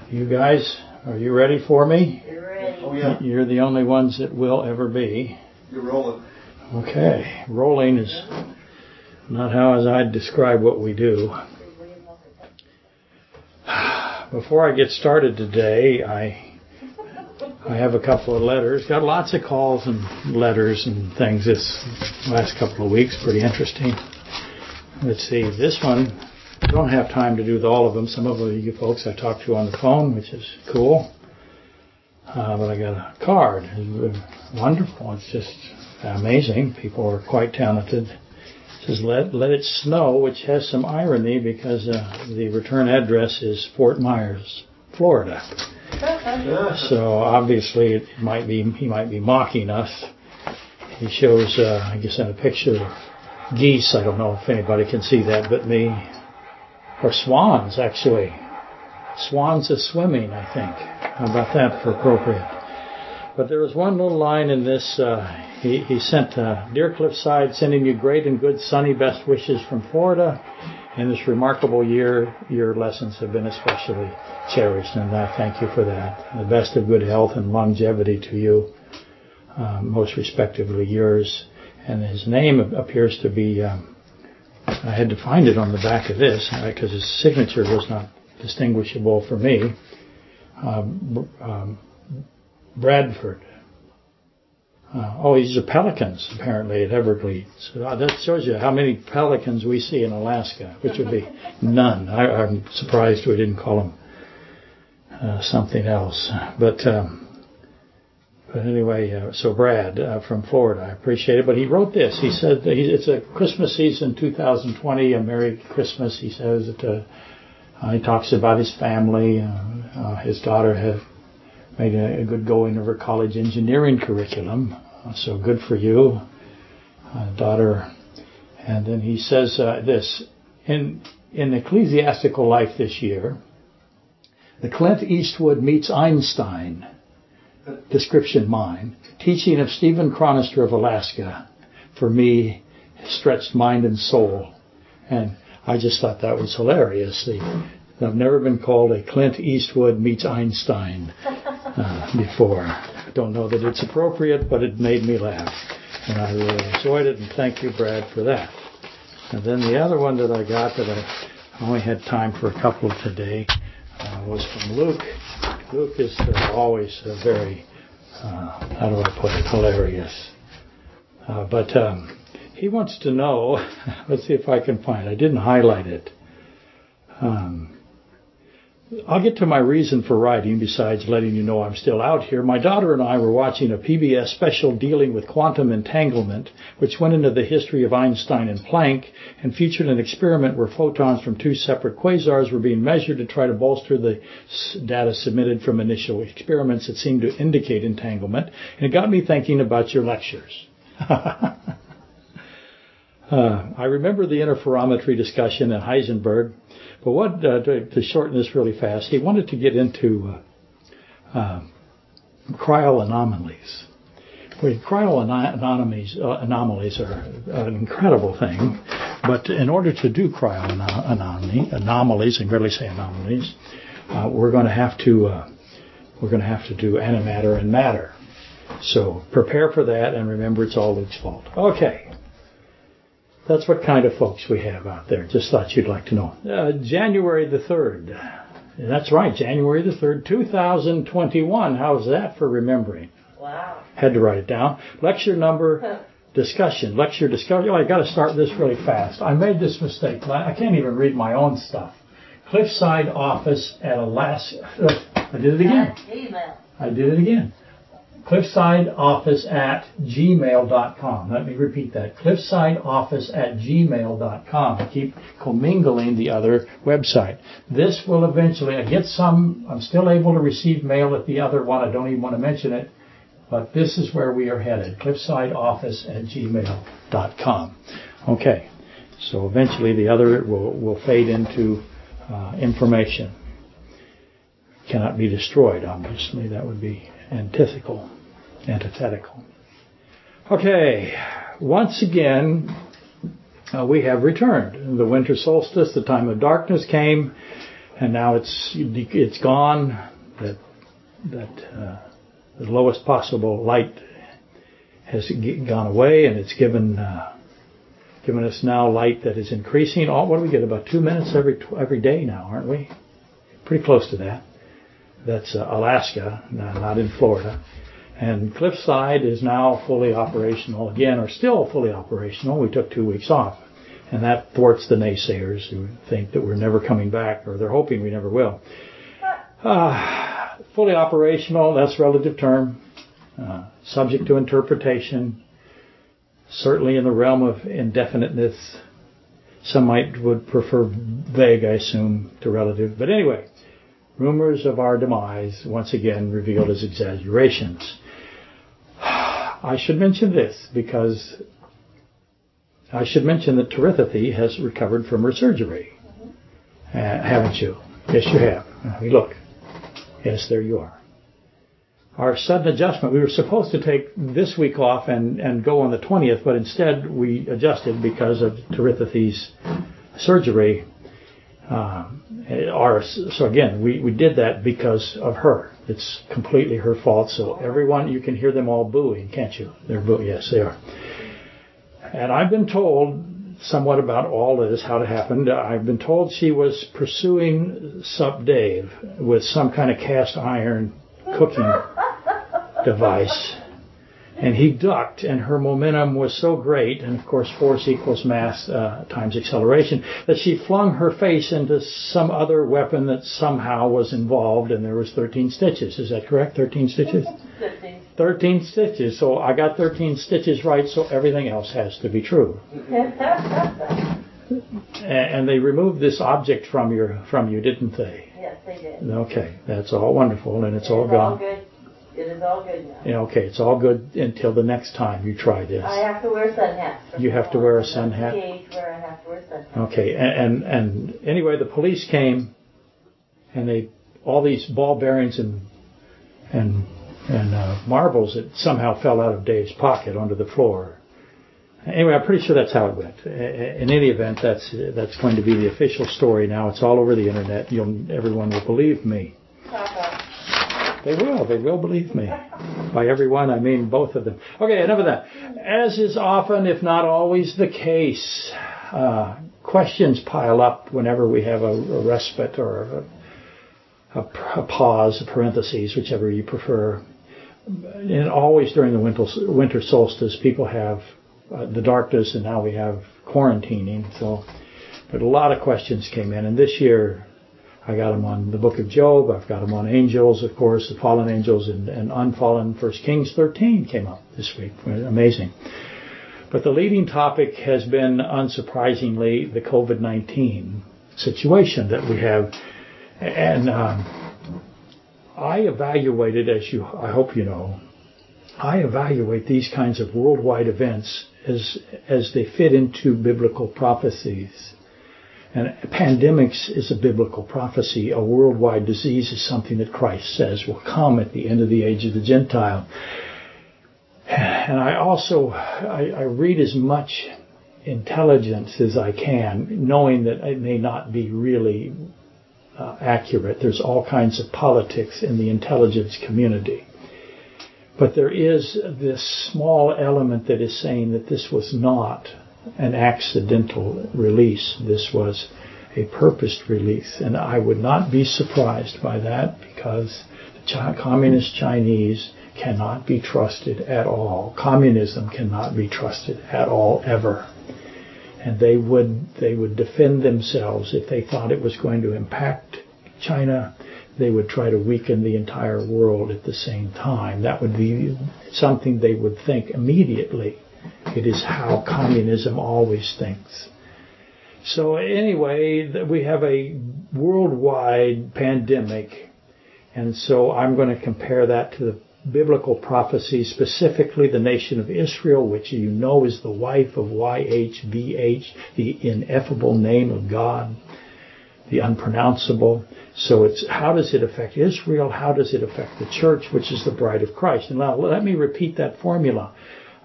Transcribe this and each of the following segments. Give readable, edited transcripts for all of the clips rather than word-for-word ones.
You guys, are you ready for me? You're ready. Oh, yeah. You're the only ones that will ever be. You're rolling. Okay. Rolling is not how I'd describe what we do. Before I get started today, I have a couple of letters. Got lots of calls and letters and things this last couple of weeks. Pretty interesting. Let's see. This one, I don't have time to do all of them. Some of you folks I talked to on the phone, which is cool. But I got a card. It's wonderful. It's just amazing. People are quite talented. It says, let it snow, which has some irony because the return address is Fort Myers, Florida. So obviously he might be mocking us. He shows, I guess in a picture, geese. I don't know if anybody can see that but me. Or swans, actually. Swans are swimming, I think. How about that for appropriate? But there was one little line in this. He sent, Dear Cliffside, sending you great and good sunny best wishes from Florida. In this remarkable year, your lessons have been especially cherished, and I thank you for that. The best of good health and longevity to you, most respectively yours. And his name appears to be... I had to find it on the back of this because his signature was not distinguishable for me. Bradford. These are pelicans, apparently, at Everglades. So that shows you how many pelicans we see in Alaska, which would be none. I'm surprised we didn't call them something else. But anyway, so Brad from Florida, I appreciate it. But he wrote this. He said it's a Christmas season 2020, a Merry Christmas. He says that he talks about his family. His daughter had made a good going of her college engineering curriculum. So good for you, daughter. And then he says this. In ecclesiastical life this year, the Clint Eastwood meets Einstein. Description mine. Teaching of Stephen Chronister of Alaska, for me, stretched mind and soul. And I just thought that was hilarious. I've never been called a Clint Eastwood meets Einstein before. I don't know that it's appropriate, but it made me laugh. And I really enjoyed it, and thank you, Brad, for that. And then the other one that I got that I only had time for a couple today was from Luke. Luke is always very, how do I put it, hilarious. But he wants to know, let's see if I can find it. I didn't highlight it. I'll get to my reason for writing, besides letting you know I'm still out here. My daughter and I were watching a PBS special dealing with quantum entanglement, which went into the history of Einstein and Planck, and featured an experiment where photons from two separate quasars were being measured to try to bolster the data submitted from initial experiments that seemed to indicate entanglement, and it got me thinking about your lectures. I remember the interferometry discussion at Heisenberg. But what, to shorten this really fast, he wanted to get into cryo-anomalies. Cryo-anomalies are an incredible thing, but in order to do cryo-anomalies, and rarely say anomalies, we're going to have to do antimatter and matter. So prepare for that, and remember it's all Luke's fault. Okay. That's what kind of folks we have out there. Just thought you'd like to know. January the 3rd. That's right, January the 3rd, 2021. How's that for remembering? Wow. Had to write it down. Lecture number discussion. Lecture discussion. I got to start this really fast. I made this mistake. I can't even read my own stuff. Cliffside office at Alaska. I did it again. I did it again. cliffsideoffice@gmail.com. Let me repeat that. cliffsideoffice@gmail.com. I keep commingling the other website. This will eventually, I get some, I'm still able to receive mail at the other one. I don't even want to mention it. But this is where we are headed. cliffsideoffice@gmail.com. Okay. So eventually the other will fade into information. Cannot be destroyed, obviously. That would be antithetical. Okay, once again, we have returned. The winter solstice, the time of darkness came. and now it's gone. That the lowest possible light has gone away, and it's given us now light that is increasing. What do we get? About 2 minutes every day now, aren't we? Pretty close to that. That's Alaska, not in Florida. And Cliffside is now fully operational again, or still fully operational. We took 2 weeks off. And that thwarts the naysayers who think that we're never coming back, or they're hoping we never will. Fully operational, that's a relative term. Subject to interpretation. Certainly in the realm of indefiniteness. Some would prefer vague, I assume, to relative. But anyway, rumors of our demise, once again, revealed as exaggerations. I should mention this because I should mention that Terithathy has recovered from her surgery. Haven't you? Yes, you have. Look. Yes, there you are. Our sudden adjustment, we were supposed to take this week off and go on the 20th, but instead we adjusted because of Terithathy's surgery. So again, we did that because of her. It's completely her fault. So everyone, you can hear them all booing, can't you? They're booing. Yes, they are. And I've been told somewhat about all this, how it happened. I've been told she was pursuing Sup Dave with some kind of cast iron cooking device. And he ducked, and her momentum was so great, and of course force equals mass times acceleration, that she flung her face into some other weapon that somehow was involved, and there was 13 stitches. Is that correct? 13 stitches? 13 stitches. So I got 13 stitches right, so everything else has to be true. And they removed this object from you, didn't they? Yes, they did. Okay, that's all wonderful, and it's all gone. Good. It is all good now. Yeah, okay, it's all good until the next time you try this. I have to wear a sun hat. You have to wear a sun hat? That's the age where I have to wear a sun hat. Okay, and anyway, the police came, and all these ball bearings and marbles that somehow fell out of Dave's pocket onto the floor. Anyway, I'm pretty sure that's how it went. In any event, that's going to be the official story now. It's all over the internet. Everyone will believe me. They will believe me. By everyone, I mean both of them. Okay, enough of that. As is often, if not always the case, questions pile up whenever we have a respite or a pause, a parentheses, whichever you prefer. And always during the winter solstice, people have the darkness, and now we have quarantining. But a lot of questions came in, and this year I got them on the book of Job. I've got them on angels, of course, the fallen angels and unfallen. 1 Kings 13 came up this week. Amazing. But the leading topic has been, unsurprisingly, the COVID-19 situation that we have. And I evaluated, I hope you know, I evaluate these kinds of worldwide events as they fit into biblical prophecies. And pandemics is a biblical prophecy. A worldwide disease is something that Christ says will come at the end of the age of the Gentile. And I read as much intelligence as I can, knowing that it may not be really accurate. There's all kinds of politics in the intelligence community. But there is this small element that is saying that this was not an accidental release. This was a purposed release. And I would not be surprised by that, because the communist Chinese cannot be trusted at all. Communism cannot be trusted at all, ever. And they would defend themselves if they thought it was going to impact China. They would try to weaken the entire world at the same time. That would be something they would think immediately. It is how communism always thinks. So anyway, we have a worldwide pandemic, and so I'm going to compare that to the biblical prophecy, specifically the nation of Israel, which you know is the wife of YHVH, the ineffable name of God, the unpronounceable. So it's, how does it affect Israel? How does it affect the church, which is the bride of Christ? And now let me repeat that formula.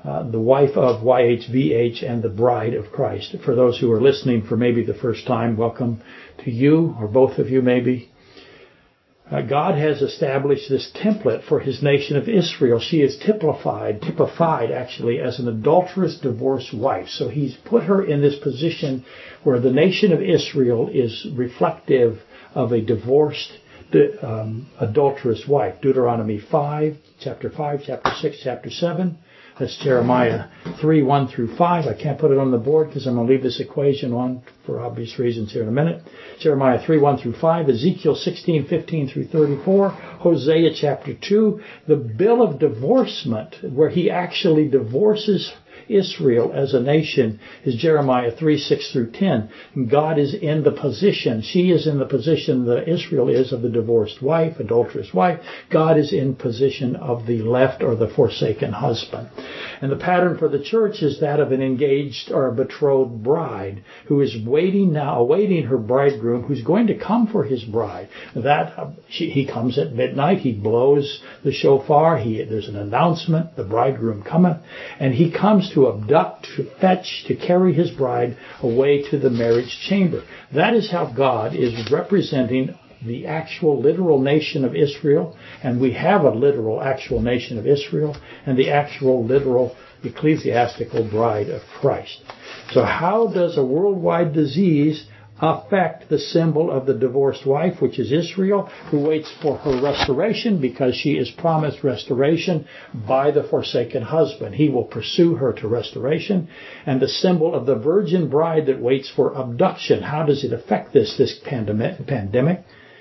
the wife of YHVH and the bride of Christ. For those who are listening for maybe the first time, welcome to you, or both of you maybe. God has established this template for his nation of Israel. She is typified actually as an adulterous divorced wife. So he's put her in this position where the nation of Israel is reflective of a divorced, adulterous wife. Deuteronomy 5, chapter 6, chapter 7. That's Jeremiah 3, 1 through 5. I can't put it on the board because I'm going to leave this equation on for obvious reasons here in a minute. Jeremiah 3, 1 through 5. Ezekiel 16, 15 through 34. Hosea chapter 2. The bill of divorcement, where he actually divorces Israel as a nation, is Jeremiah 3, 6 through 10. God is in the position, she is in the position that Israel is of the divorced wife, adulterous wife. God is in position of the left or the forsaken husband. And the pattern for the church is that of an engaged or a betrothed bride who is awaiting her bridegroom, who's going to come for his bride. He comes at midnight, he blows the shofar, there's an announcement, the bridegroom cometh, and he comes to abduct, to fetch, to carry his bride away to the marriage chamber. That is how God is representing the actual literal nation of Israel, and we have a literal actual nation of Israel, and the actual literal ecclesiastical bride of Christ. So how does a worldwide disease affect the symbol of the divorced wife, which is Israel, who waits for her restoration because she is promised restoration by the forsaken husband? He will pursue her to restoration. And the symbol of the virgin bride that waits for abduction. How does it affect this pandemic?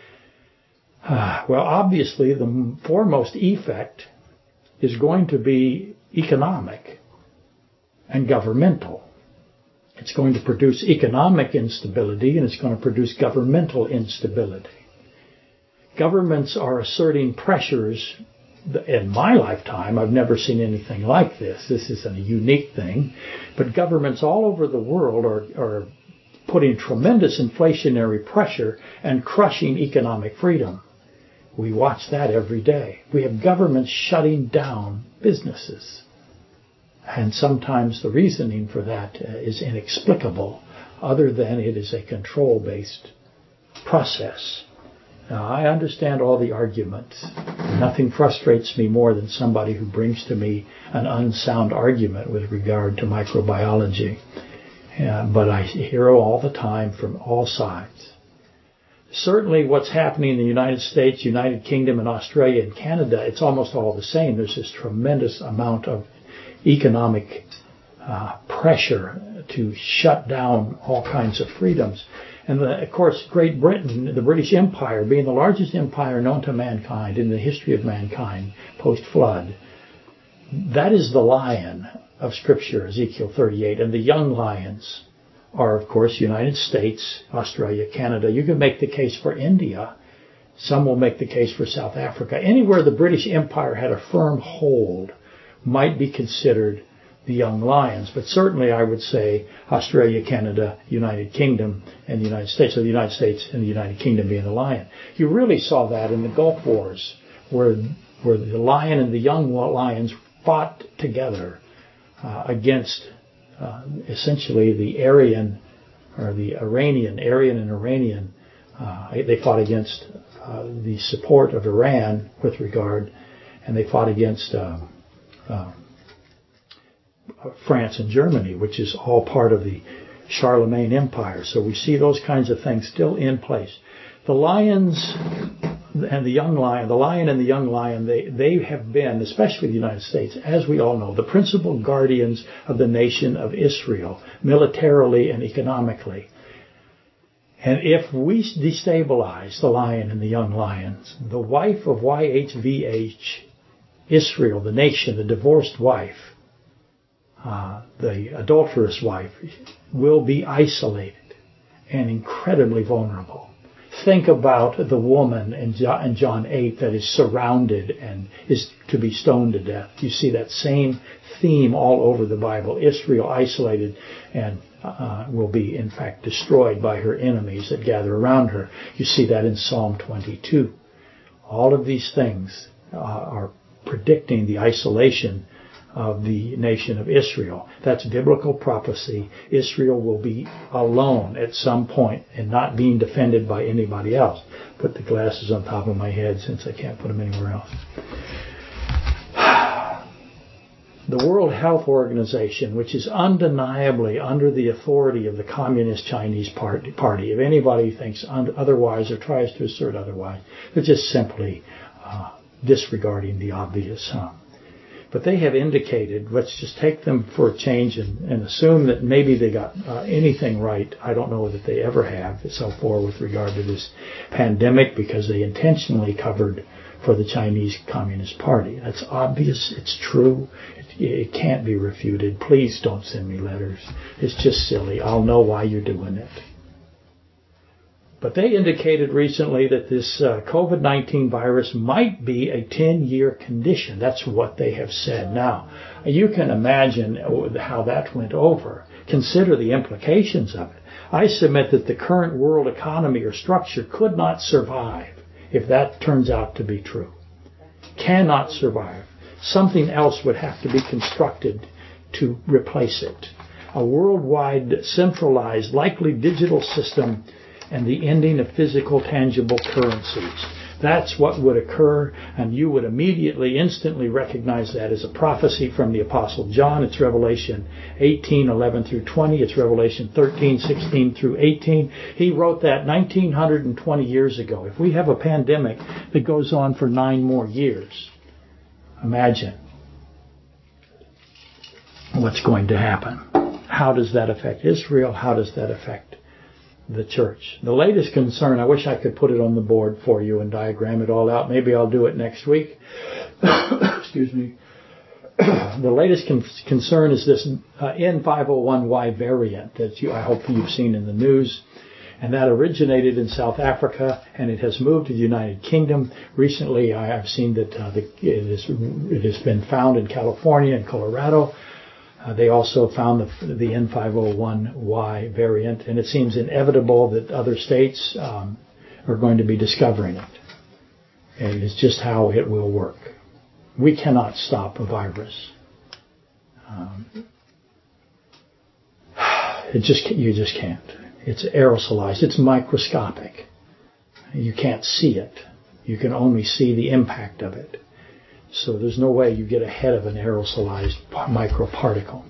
Well, obviously, the foremost effect is going to be economic and governmental. It's going to produce economic instability, and it's going to produce governmental instability. Governments are asserting pressures. In my lifetime, I've never seen anything like this. This is a unique thing. But governments all over the world are putting tremendous inflationary pressure and crushing economic freedom. We watch that every day. We have governments shutting down businesses. And sometimes the reasoning for that is inexplicable, other than it is a control-based process. Now, I understand all the arguments. Nothing frustrates me more than somebody who brings to me an unsound argument with regard to microbiology. But I hear it all the time from all sides. Certainly what's happening in the United States, United Kingdom, and Australia and Canada, it's almost all the same. There's this tremendous amount of economic pressure to shut down all kinds of freedoms. And of course, Great Britain, the British Empire, being the largest empire known to mankind in the history of mankind post-flood, that is the lion of Scripture, Ezekiel 38. And the young lions are, of course, United States, Australia, Canada. You can make the case for India. Some will make the case for South Africa. Anywhere the British Empire had a firm hold might be considered the young lions. But certainly I would say Australia, Canada, United Kingdom, and the United States, or the United States and the United Kingdom being the lion. You really saw that in the Gulf Wars, where the lion and the young lions fought together against essentially the Aryan and Iranian. They fought against the support of Iran with regard, and they fought against France and Germany, which is all part of the Charlemagne Empire. So we see those kinds of things still in place. The lions and the young lion, they have been, especially the United States, as we all know, the principal guardians of the nation of Israel, militarily and economically. And if we destabilize the lion and the young lions, the wife of YHVH, Israel, the nation, the divorced wife, the adulterous wife, will be isolated and incredibly vulnerable. Think about the woman in John 8 that is surrounded and is to be stoned to death. You see that same theme all over the Bible. Israel isolated and will be, in fact, destroyed by her enemies that gather around her. You see that in Psalm 22. All of these things are predicting the isolation of the nation of Israel. That's biblical prophecy. Israel will be alone at some point and not being defended by anybody else. Put the glasses on top of my head since I can't put them anywhere else. The World Health Organization, which is undeniably under the authority of the Communist Chinese Party, if anybody thinks otherwise or tries to assert otherwise, they're just simply disregarding the obvious. But they have indicated, let's just take them for a change and assume that maybe they got anything right. I don't know that they ever have so far with regard to this pandemic, because they intentionally covered for the Chinese Communist Party. That's obvious. It's true. It can't be refuted. Please don't send me letters. It's just silly. I'll know why you're doing it. But they indicated recently that this COVID-19 virus might be a 10-year condition. That's what they have said. Now, you can imagine how that went over. Consider the implications of it. I submit that the current world economy or structure could not survive if that turns out to be true. Cannot survive. Something else would have to be constructed to replace it. A worldwide, centralized, likely digital system, and the ending of physical, tangible currencies. That's what would occur, and you would immediately, instantly recognize that as a prophecy from the Apostle John. It's Revelation 18:11 through 20. It's Revelation 13:16 through 18. He wrote that 1920 years ago. If we have a pandemic that goes on for 9 more years, imagine what's going to happen. How does that affect Israel? How does that affect the church? The latest concern, I wish I could put it on the board for you and diagram it all out. Maybe I'll do it next week. Excuse me. The latest concern is this N501Y variant that I hope you've seen in the news. And that originated in South Africa, and it has moved to the United Kingdom. Recently, I have seen that it has been found in California and Colorado. They also found the N501Y variant, and it seems inevitable that other states are going to be discovering it. And it's just how it will work. We cannot stop a virus. You just can't. It's aerosolized. It's microscopic. You can't see it. You can only see the impact of it. So there's no way you get ahead of an aerosolized microparticle.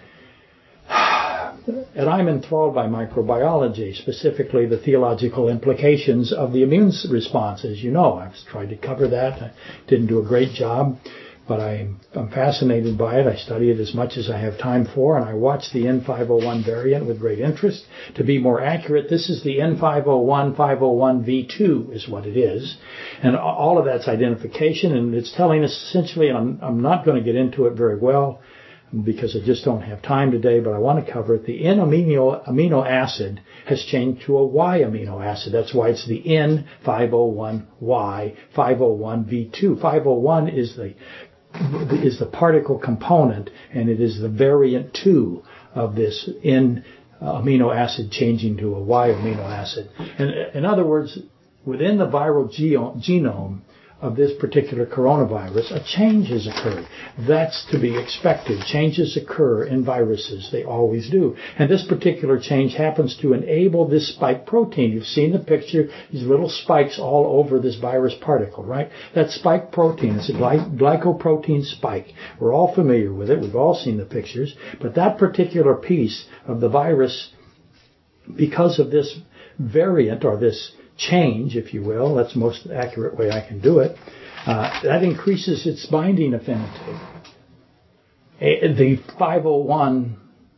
And I'm enthralled by microbiology, specifically the theological implications of the immune response. As you know, I've tried to cover that. I didn't do a great job, but I'm fascinated by it. I study it as much as I have time for, and I watch the N501 variant with great interest. To be more accurate, this is the N501 501V2 is what it is. And all of that's identification, and it's telling us essentially, and I'm not going to get into it very well because I just don't have time today, but I want to cover it. The N amino acid has changed to a Y amino acid. That's why it's the N501Y 501V2. 501 is the particle component, and it is the variant 2 of this N amino acid changing to a Y amino acid. And in other words, within the viral genome of this particular coronavirus, a change has occurred. That's to be expected. Changes occur in viruses. They always do. And this particular change happens to enable this spike protein. You've seen the picture, these little spikes all over this virus particle, right? That spike protein is a glycoprotein spike. We're all familiar with it. We've all seen the pictures. But that particular piece of the virus, because of this variant or this change, if you will, that's the most accurate way I can do it, that increases its binding affinity. The 501,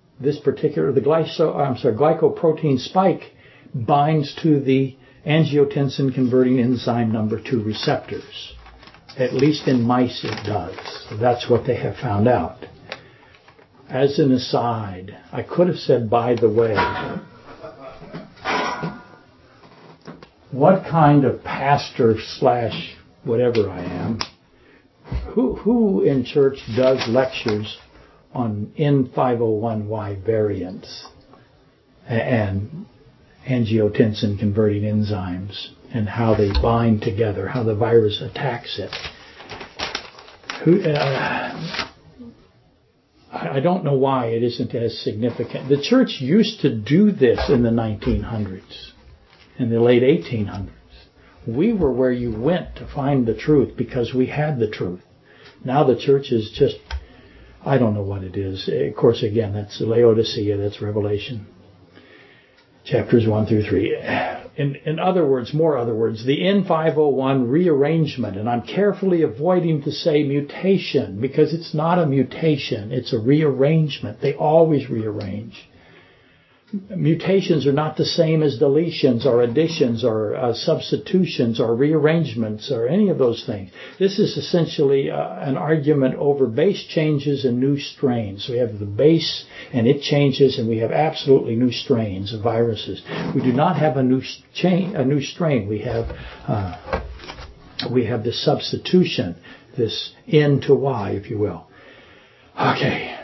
glycoprotein spike binds to the angiotensin converting enzyme number 2 receptors. At least in mice it does. So that's what they have found out. As an aside, I could have said, by the way, what kind of pastor / whatever I am, who in church does lectures on N501Y variants and angiotensin converting enzymes and how they bind together, how the virus attacks it? I don't know why it isn't as significant. The church used to do this in the 1900s, in the late 1800s. We were where you went to find the truth because we had the truth. Now the church is just, I don't know what it is. Of course, again, that's Laodicea, that's Revelation. Chapters 1 through 3. In other words, the N501 rearrangement, and I'm carefully avoiding to say mutation because it's not a mutation, it's a rearrangement. They always rearrange. Mutations are not the same as deletions or additions or substitutions or rearrangements or any of those things. This is essentially an argument over base changes and new strains. We have the base and it changes, and we have absolutely new strains of viruses. We do not have a new strain. We have the substitution, this N to Y, if you will. Okay.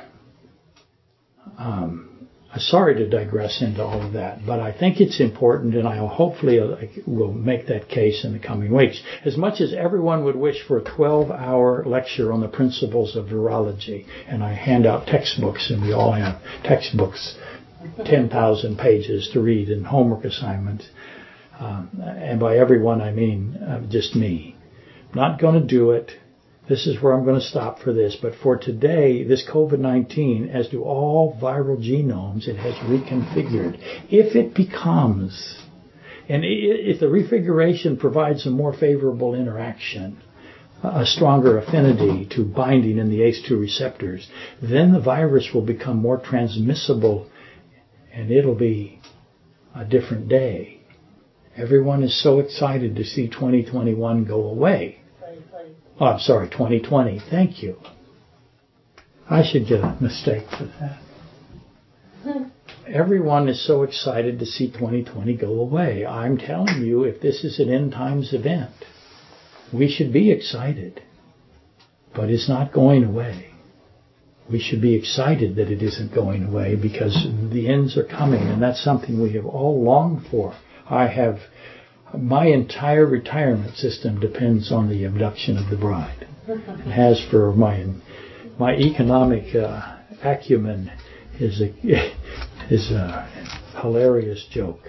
Sorry to digress into all of that, but I think it's important, and I hopefully will make that case in the coming weeks. As much as everyone would wish for a 12-hour lecture on the principles of virology, and I hand out textbooks, and we all have textbooks, 10,000 pages to read and homework assignments, and by everyone I mean just me. I'm not going to do it. This is where I'm going to stop for this. But for today, this COVID-19, as do all viral genomes, it has reconfigured. If it becomes, and if the refiguration provides a more favorable interaction, a stronger affinity to binding in the ACE2 receptors, then the virus will become more transmissible, and it'll be a different day. Everyone is so excited to see 2021 go away. Oh, I'm sorry, 2020. Thank you. I should get a mistake for that. Everyone is so excited to see 2020 go away. I'm telling you, if this is an end times event, we should be excited. But it's not going away. We should be excited that it isn't going away because the ends are coming, and that's something we have all longed for. My entire retirement system depends on the abduction of the bride. It has for my economic acumen is a hilarious joke.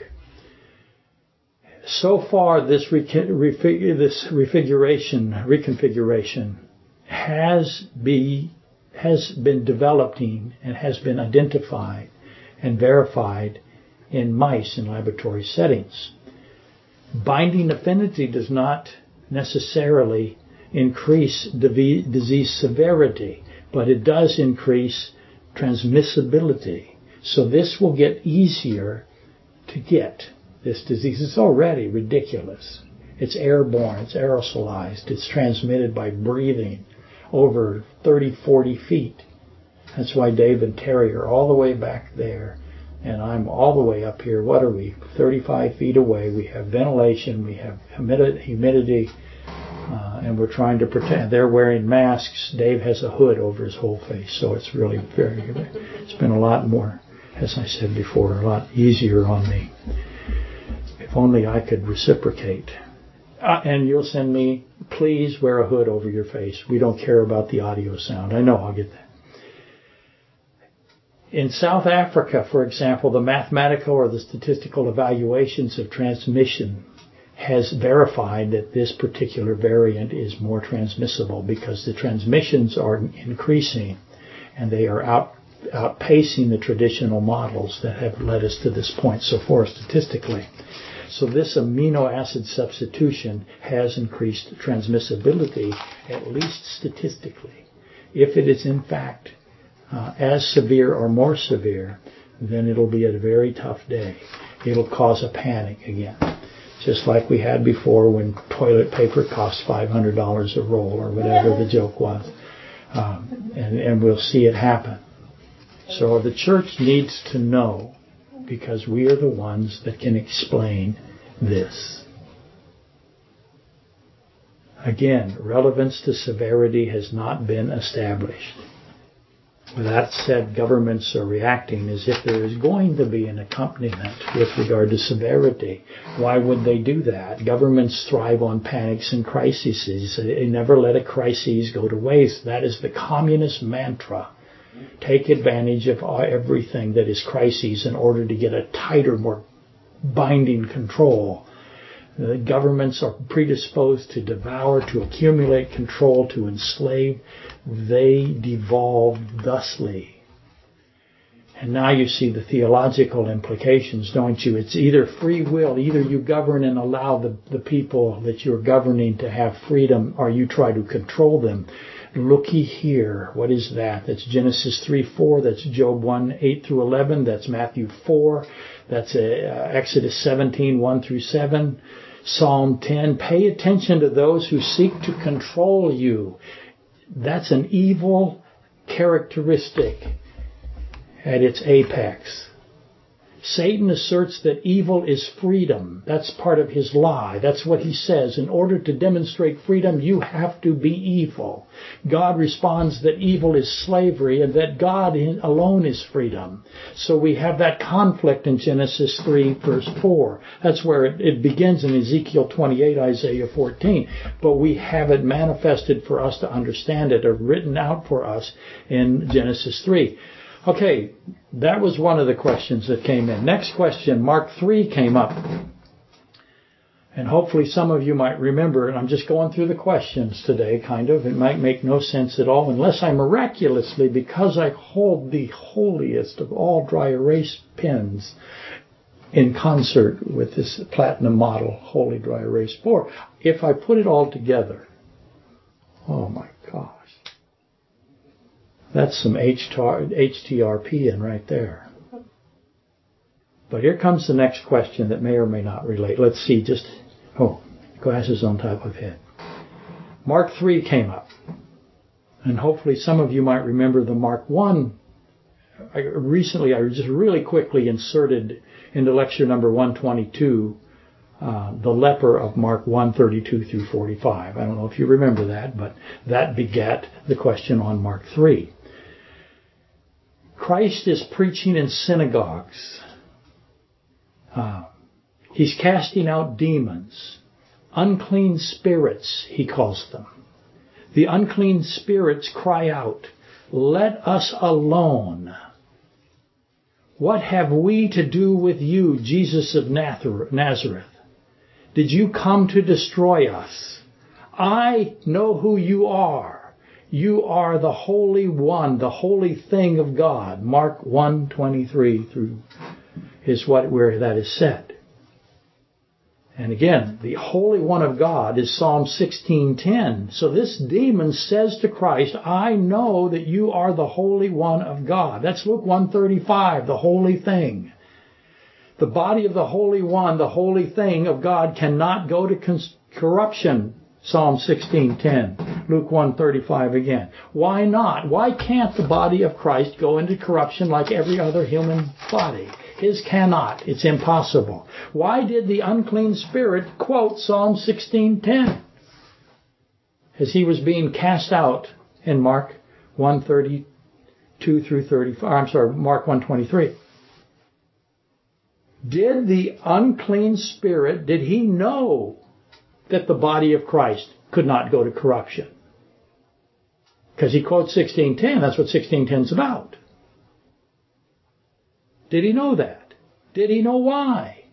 So far, this reconfiguration has been developing and has been identified and verified in mice in laboratory settings. Binding affinity does not necessarily increase disease severity, but it does increase transmissibility. So this will get easier to get. This disease is already ridiculous. It's airborne, it's aerosolized, it's transmitted by breathing over 30, 40 feet. That's why Dave and Terry are all the way back there. And I'm all the way up here. What are we? 35 feet away. We have ventilation. We have humidity. And we're trying to protect. They're wearing masks. Dave has a hood over his whole face. So it's really it's been a lot more, as I said before, a lot easier on me. If only I could reciprocate. And you'll send me, please wear a hood over your face. We don't care about the audio sound. I know I'll get that. In South Africa, for example, the mathematical or the statistical evaluations of transmission has verified that this particular variant is more transmissible because the transmissions are increasing and they are outpacing the traditional models that have led us to this point so far statistically. So this amino acid substitution has increased transmissibility, at least statistically. If it is in fact as severe or more severe, then it'll be a very tough day. It'll cause a panic again. Just like we had before when toilet paper cost $500 a roll or whatever the joke was. And we'll see it happen. So the church needs to know, because we are the ones that can explain this. Again, relevance to severity has not been established. With that said, governments are reacting as if there is going to be an accompaniment with regard to severity. Why would they do that? Governments thrive on panics and crises. They never let a crisis go to waste. That is the communist mantra. take advantage of everything that is crises in order to get a tighter, more binding control. The governments are predisposed to devour, to accumulate control, to enslave. They devolve thusly. And now you see the theological implications, don't you? It's either free will, either you govern and allow the people that you're governing to have freedom, or you try to control them. Looky here. What is that? That's Genesis 3:4. That's Job 1:8 through 11. That's Matthew 4. That's Exodus 17:1 through 7. Psalm 10. Pay attention to those who seek to control you. That's an evil characteristic at its apex. Satan asserts that evil is freedom. That's part of his lie. That's what he says. In order to demonstrate freedom, you have to be evil. God responds that evil is slavery and that God alone is freedom. So we have that conflict in Genesis 3, verse 4. That's where it begins in Ezekiel 28, Isaiah 14. But we have it manifested for us to understand it, or written out for us in Genesis 3. Okay, that was one of the questions that came in. Next question, Mark 3 came up. And hopefully some of you might remember, and I'm just going through the questions today, kind of. It might make no sense at all unless I miraculously, because I hold the holiest of all dry erase pens in concert with this platinum model Holy Dry Erase 4, if I put it all together, oh my gosh. That's some HTRP in right there. But here comes the next question that may or may not relate. Let's see, glasses on top of head. Mark 3 came up. And hopefully some of you might remember the Mark 1. Recently, I just really quickly inserted into lecture number 122 the leper of Mark 1:32 through 45. I don't know if you remember that, but that begat the question on Mark 3. Christ is preaching in synagogues. He's casting out demons. Unclean spirits, he calls them. The unclean spirits cry out, "Let us alone. What have we to do with you, Jesus of Nazareth? Did you come to destroy us? I know who you are. You are the Holy One, the holy thing of God." Mark 1:23 through is where that is said. And again, the Holy One of God is Psalm 16:10. So this demon says to Christ, "I know that you are the Holy One of God." That's Luke 1:35, the holy thing. The body of the Holy One, the holy thing of God, cannot go to corruption. Psalm 16:10, Luke 1:35 again. Why not? Why can't the body of Christ go into corruption like every other human body? His cannot. It's impossible. Why did the unclean spirit quote Psalm 16:10 as he was being cast out in Mark 1:32 through 35? Mark 1:23. Did the unclean spirit, did he know that the body of Christ could not go to corruption? Because he quotes 16:10. That's what 16:10 is about. Did he know that? Did he know why?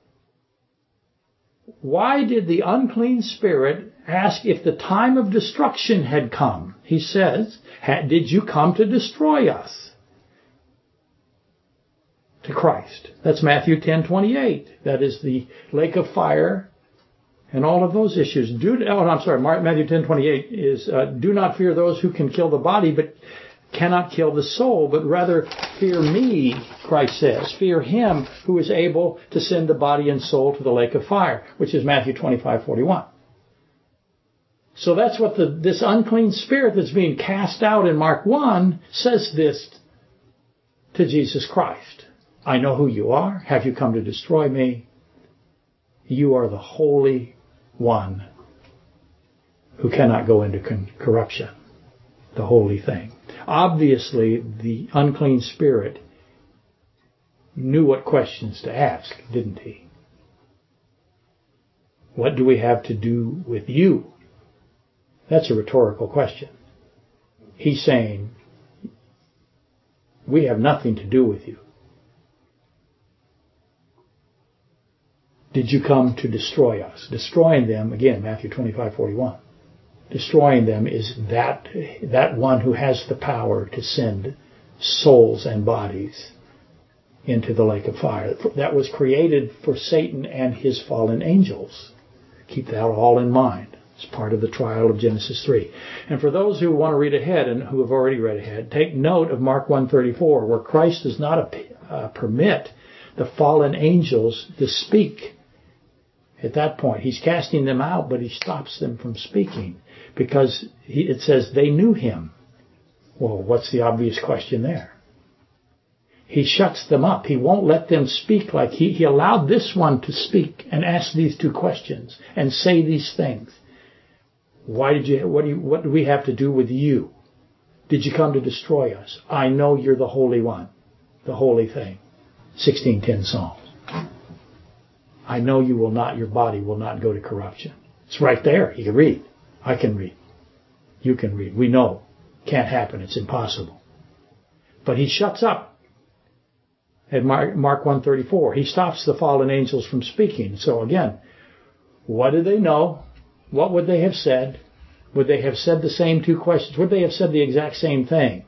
Why did the unclean spirit ask if the time of destruction had come? He says, "Did you come to destroy us?" To Christ. That's Matthew 10:28. That is the lake of fire and all of those issues. Matthew 10:28 is, "Do not fear those who can kill the body, but cannot kill the soul, but rather fear me," Christ says. "Fear him who is able to send the body and soul to the lake of fire," which is Matthew 25:41. So that's what this unclean spirit that's being cast out in Mark 1 says this to Jesus Christ. "I know who you are. Have you come to destroy me? You are the Holy One who cannot go into corruption, the holy thing." Obviously, the unclean spirit knew what questions to ask, didn't he? What do we have to do with you? That's a rhetorical question. He's saying, We have nothing to do with you. Did you come to destroy us? Destroying them, again, Matthew 25:41. Destroying them is that one who has the power to send souls and bodies into the lake of fire. That was created for Satan and his fallen angels. Keep that all in mind. It's part of the trial of Genesis 3. And for those who want to read ahead and who have already read ahead, take note of Mark 1:34, where Christ does not permit the fallen angels to speak. At that point, he's casting them out, but he stops them from speaking because it says they knew him. Well, what's the obvious question there? He shuts them up. He won't let them speak like he allowed this one to speak and ask these two questions and say these things. What do we have to do with you? Did you come to destroy us? I know you're the Holy One, the holy thing. 16:10 Psalms. I know you will not, your body will not go to corruption. It's right there. You can read. I can read. You can read. We know. Can't happen. It's impossible. But he shuts up at Mark 1:34. He stops the fallen angels from speaking. So again, what do they know? What would they have said? Would they have said the same two questions? Would they have said the exact same thing?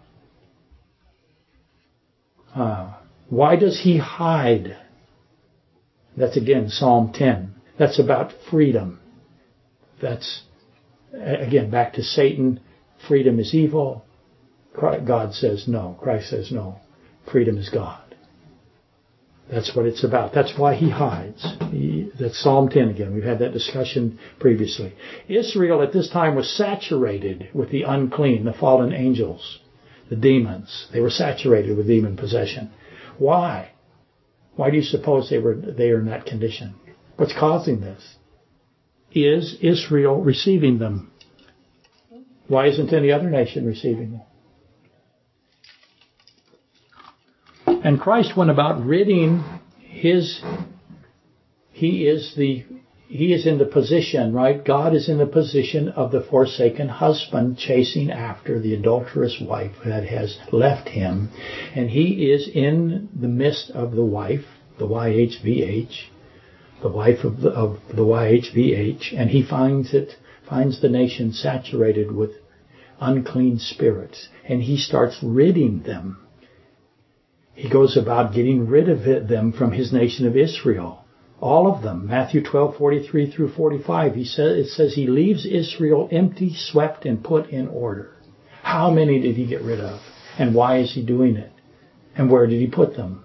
Why does he hide? That's again Psalm 10. That's about freedom. That's again back to Satan. Freedom is evil. God says no. Christ says no. Freedom is God. That's what it's about. That's why he hides. That's Psalm 10 again. We've had that discussion previously. Israel at this time was saturated with the unclean, the fallen angels, the demons. They were saturated with demon possession. Why? Why do you suppose they are in that condition? What's causing this? Is Israel receiving them? Why isn't any other nation receiving them? And Christ went about ridding he is in the position, right? God is in the position of the forsaken husband chasing after the adulterous wife that has left him. And he is in the midst of the wife, the YHVH, the wife of the YHVH, and he finds the nation saturated with unclean spirits, and he starts ridding them. He goes about getting rid of them from his nation of Israel. All of them. Matthew 12:43 through 45. It says he leaves Israel empty, swept, and put in order. How many did he get rid of? And why is he doing it? And where did he put them?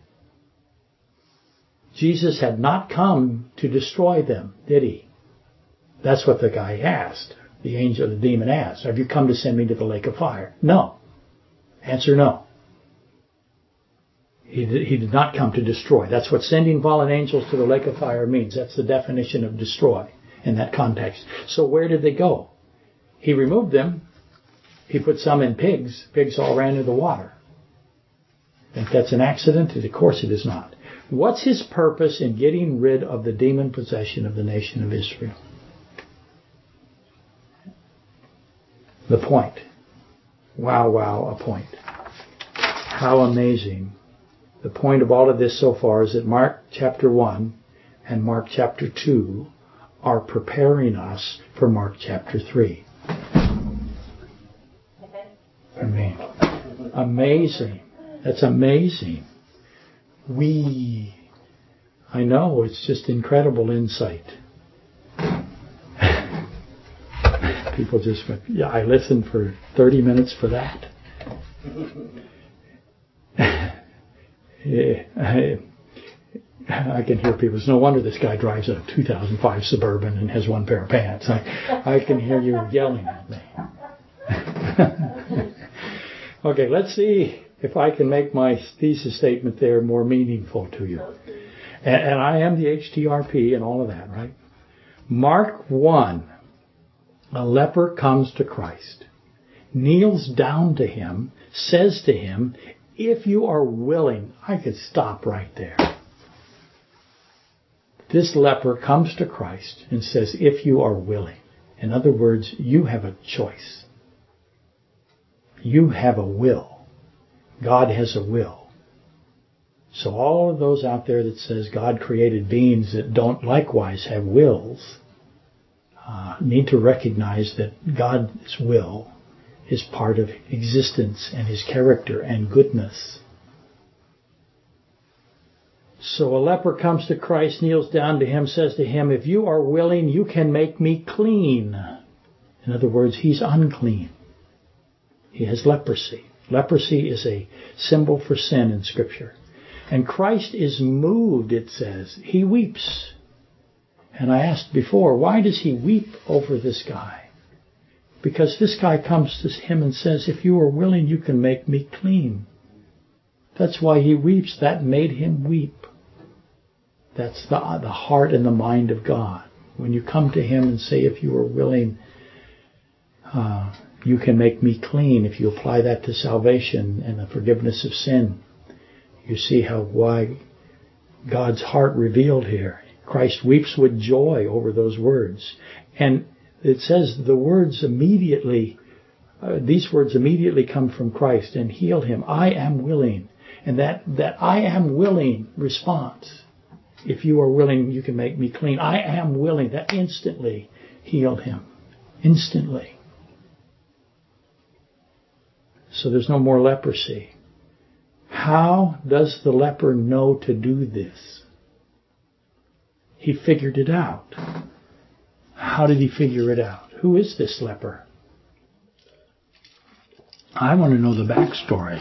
Jesus had not come to destroy them, did he? That's what the guy asked. The demon asked, have you come to send me to the lake of fire? No. Answer no. He did not come to destroy. That's what sending fallen angels to the lake of fire means. That's the definition of destroy in that context. So where did they go? He removed them. He put some in pigs. Pigs all ran into the water. Think that's an accident? Of course it is not. What's his purpose in getting rid of the demon possession of the nation of Israel? The point. Wow, a point. How amazing. The point of all of this so far is that Mark chapter 1 and Mark chapter 2 are preparing us for Mark chapter 3. I mean, amazing. That's amazing. I know, it's just incredible insight. People just went, yeah, I listened for 30 minutes for that. I can hear people. It's no wonder this guy drives a 2005 Suburban and has one pair of pants. I can hear you yelling at me. Okay, let's see if I can make my thesis statement there more meaningful to you. And I am the HTRP and all of that, right? Mark 1, a leper comes to Christ, kneels down to him, says to him, if you are willing, I could stop right there. This leper comes to Christ and says, if you are willing. In other words, you have a choice. You have a will. God has a will. So all of those out there that says God created beings that don't likewise have wills need to recognize that God's will is part of existence and His character and goodness. So a leper comes to Christ, kneels down to Him, says to Him, if you are willing, you can make me clean. In other words, he's unclean. He has leprosy. Leprosy is a symbol for sin in Scripture. And Christ is moved, it says. He weeps. And I asked before, why does He weep over this guy? Because this guy comes to Him and says, if you are willing, you can make me clean. That's why He weeps. That made Him weep. That's the heart and the mind of God. When you come to Him and say, if you are willing, you can make me clean. If you apply that to salvation and the forgiveness of sin, you see why God's heart revealed here. Christ weeps with joy over those words. And it says the words immediately, these words immediately come from Christ and healed him. I am willing. And that I am willing response, if you are willing, you can make me clean. I am willing. That instantly healed him. Instantly. So there's no more leprosy. How does the leper know to do this? He figured it out. How did he figure it out? Who is this leper? I want to know the backstory.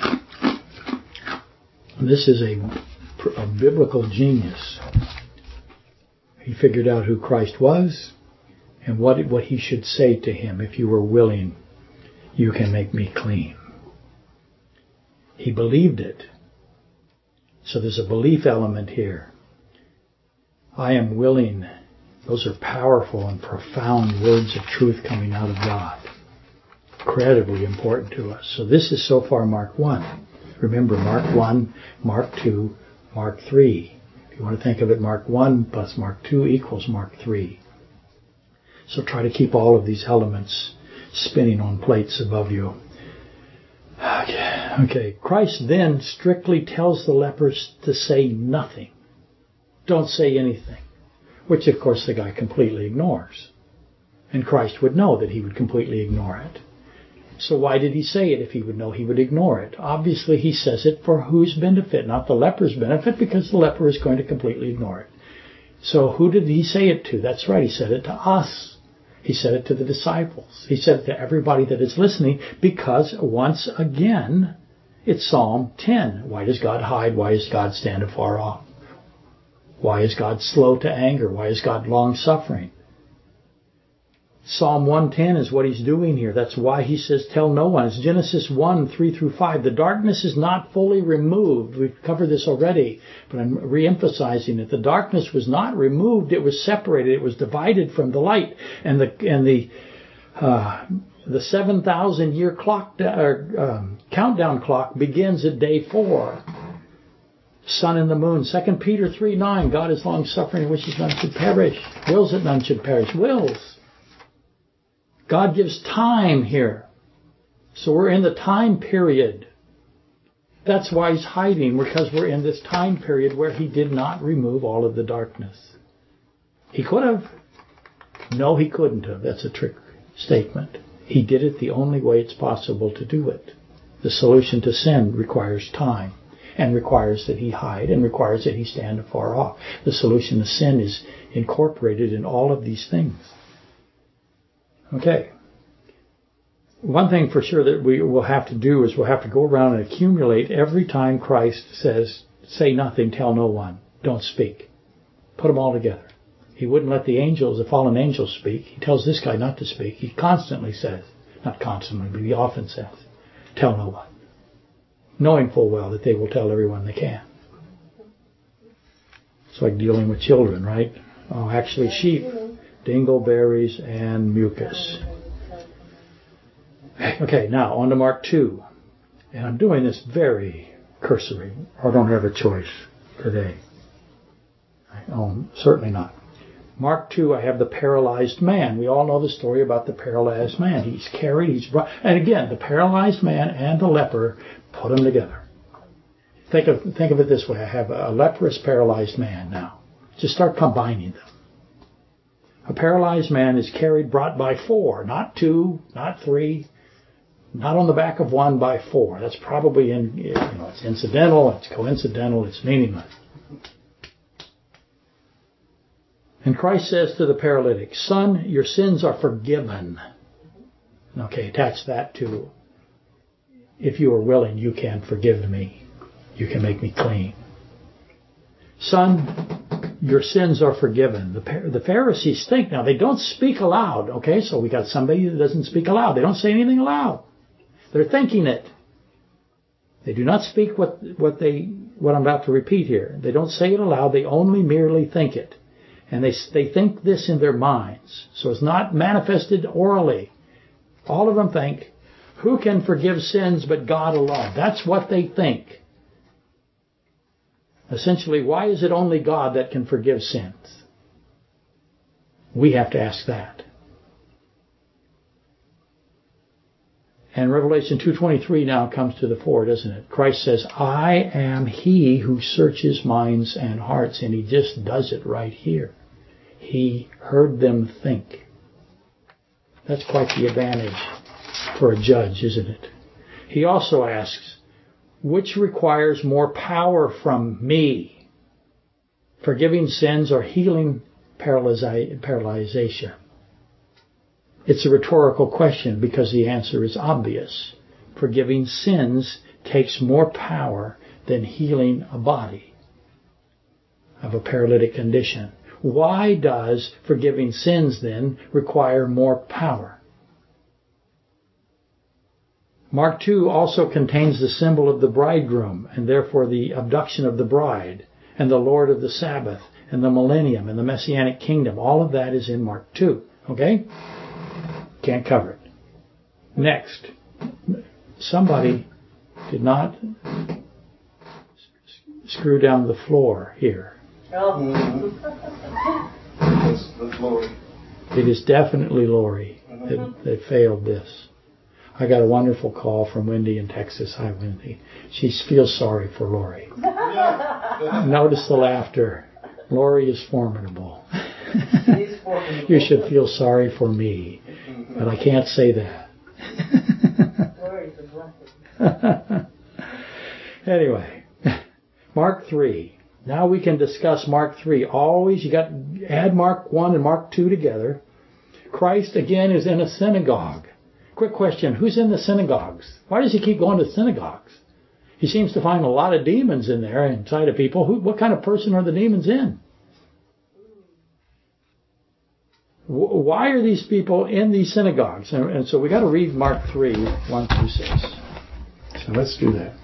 This is a biblical genius. He figured out who Christ was and what he should say to him. If you were willing, you can make me clean. He believed it. So there's a belief element here. I am willing. Those are powerful and profound words of truth coming out of God. Incredibly important to us. So this is so far Mark 1. Remember, Mark 1, Mark 2, Mark 3. If you want to think of it, Mark 1 plus Mark 2 equals Mark 3. So try to keep all of these elements spinning on plates above you. Okay. Christ then strictly tells the lepers to say nothing. Don't say anything. Which, of course, the guy completely ignores. And Christ would know that he would completely ignore it. So why did he say it if he would know he would ignore it? Obviously, he says it for whose benefit, not the leper's benefit, because the leper is going to completely ignore it. So who did he say it to? That's right, he said it to us. He said it to the disciples. He said it to everybody that is listening, because once again, it's Psalm 10. Why does God hide? Why does God stand afar off? Why is God slow to anger? Why is God long-suffering? Psalm 110 is what he's doing here. That's why he says, tell no one. It's Genesis 1, 3 through 5. The darkness is not fully removed. We've covered this already, but I'm re-emphasizing it. The darkness was not removed. It was separated. It was divided from the light. And the 7,000-year clock, countdown clock begins at day 4. Sun and the moon. 2 Peter 3:9. God is long-suffering and wishes none should perish. Wills that none should perish. Wills. God gives time here. So we're in the time period. That's why he's hiding, because we're in this time period where he did not remove all of the darkness. He could have. No, he couldn't have. That's a trick statement. He did it the only way it's possible to do it. The solution to sin requires time, and requires that he hide, and requires that he stand afar off. The solution to sin is incorporated in all of these things. Okay. One thing for sure that we will have to do is we'll have to go around and accumulate every time Christ says, say nothing, tell no one, don't speak. Put them all together. He wouldn't let the angels, the fallen angels, speak. He tells this guy not to speak. He constantly says, not constantly, but he often says, tell no one. Knowing full well that they will tell everyone they can. It's like dealing with children, right? Oh, actually sheep. Dingleberries and mucus. Okay, now on to Mark 2. And I'm doing this very cursory. I don't have a choice today. Oh, certainly not. Mark 2, I have the paralyzed man. We all know the story about the paralyzed man. He's carried, he's brought. And again, the paralyzed man and the leper, put them together. think of it this way. I have a leprous, paralyzed man now. Just start combining them. A paralyzed man is brought by 4, not 2, not 3, not on the back of 1, by 4. That's probably it's incidental, it's coincidental, it's meaningless. And Christ says to the paralytic, "Son, your sins are forgiven." Okay, attach that to, if you are willing, you can forgive me. You can make me clean. Son, your sins are forgiven. The Pharisees think, now they don't speak aloud. Okay, so we got somebody that doesn't speak aloud. They don't say anything aloud. They're thinking it. They do not speak what I'm about to repeat here. They don't say it aloud. They only merely think it. And they think this in their minds. So it's not manifested orally. All of them think, who can forgive sins but God alone? That's what they think. Essentially, why is it only God that can forgive sins? We have to ask that. And Revelation 2:23 now comes to the fore, doesn't it? Christ says, "I am He who searches minds and hearts," and He just does it right here. He heard them think. That's quite the advantage for a judge, isn't it? He also asks, which requires more power from me? Forgiving sins or healing paralyzation? It's a rhetorical question because the answer is obvious. Forgiving sins takes more power than healing a body of a paralytic condition. Why does forgiving sins then require more power? Mark 2 also contains the symbol of the bridegroom and therefore the abduction of the bride and the Lord of the Sabbath and the millennium and the Messianic kingdom. All of that is in Mark 2. Okay? Can't cover it. Next. Somebody did not screw down the floor here. Oh. That's Lori. It is definitely Lori that failed this. I got a wonderful call from Wendy in Texas. Hi, Wendy. She feels sorry for Lori. Notice the laughter. Lori is formidable. She's formidable. You should feel sorry for me. But I can't say that. Lori's a blessing. Anyway, Mark 3. Now we can discuss Mark 3. Always, add Mark 1 and Mark 2 together. Christ again is in a synagogue. Quick question, who's in the synagogues? Why does he keep going to synagogues? He seems to find a lot of demons in there inside of people. What kind of person are the demons in? Why are these people in these synagogues? And so we got to read Mark 3, 1 through 6. So let's do that.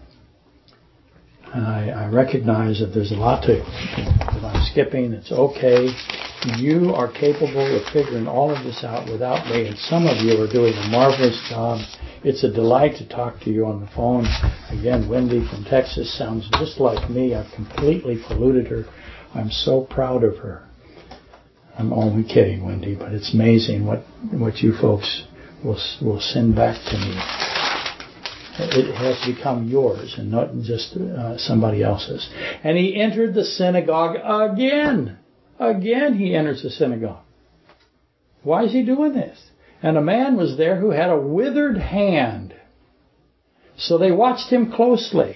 And I recognize that there's a lot that I'm skipping. It's okay. You are capable of figuring all of this out without me, and some of you are doing a marvelous job. It's a delight to talk to you on the phone. Again, Wendy from Texas sounds just like me. I've completely polluted her. I'm so proud of her. I'm only kidding, Wendy, but it's amazing what you folks will send back to me. It has become yours and not just somebody else's. And he entered the synagogue again. Again he enters the synagogue. Why is he doing this? And a man was there who had a withered hand. So they watched him closely,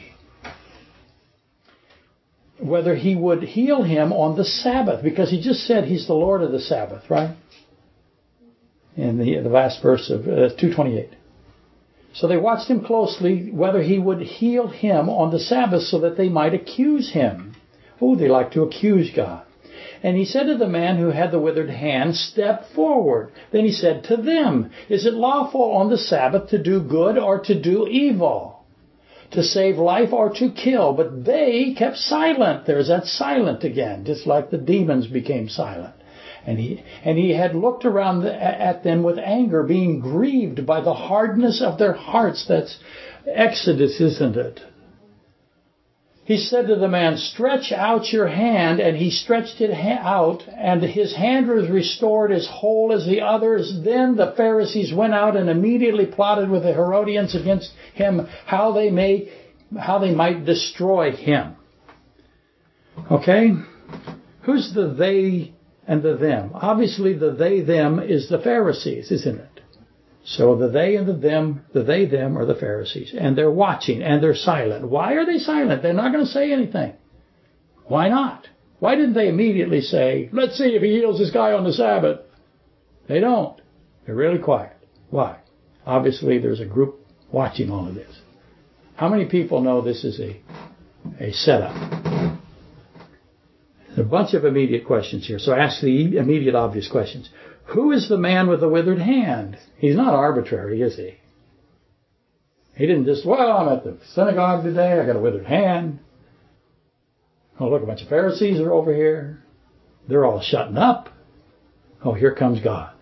whether he would heal him on the Sabbath, because he just said he's the Lord of the Sabbath, right? In the last verse of 2:28. So they watched him closely, whether he would heal him on the Sabbath so that they might accuse him. Oh, they like to accuse God. And he said to the man who had the withered hand, "Step forward." Then he said to them, "Is it lawful on the Sabbath to do good or to do evil? To save life or to kill?" But they kept silent. There's that silent again, just like the demons became silent. And he had looked around at them with anger, being grieved by the hardness of their hearts. That's Exodus, isn't it? He said to the man, "Stretch out your hand." And he stretched it out, and his hand was restored as whole as the others. Then the Pharisees went out and immediately plotted with the Herodians against him how they may might destroy him. Okay? Who's the they and the them? Obviously the they them is the Pharisees, isn't it? So the they and the they them are the Pharisees. And they're watching and they're silent. Why are they silent? They're not going to say anything. Why not? Why didn't they immediately say, let's see if he heals this guy on the Sabbath? They don't. They're really quiet. Why? Obviously there's a group watching all of this. How many people know this is a setup? There's a bunch of immediate questions here. So ask the immediate obvious questions. Who is the man with the withered hand? He's not arbitrary, is he? He didn't just, well, I'm at the synagogue today, I got a withered hand. Oh, look, a bunch of Pharisees are over here. They're all shutting up. Oh, here comes God.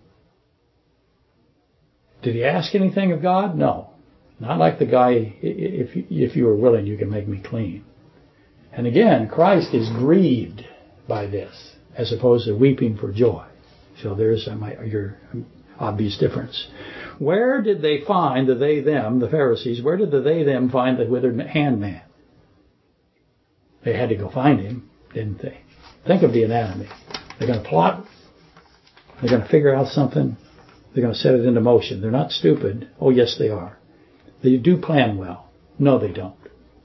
Did he ask anything of God? No. Not like the guy, if you were willing, you can make me clean. And again, Christ is grieved by this, as opposed to weeping for joy. So there's your obvious difference. Where did they find the they, them, the Pharisees, where did the they, them find the withered hand man? They had to go find him, didn't they? Think of the anatomy. They're going to plot. They're going to figure out something. They're going to set it into motion. They're not stupid. Oh, yes, they are. They do plan well. No, they don't.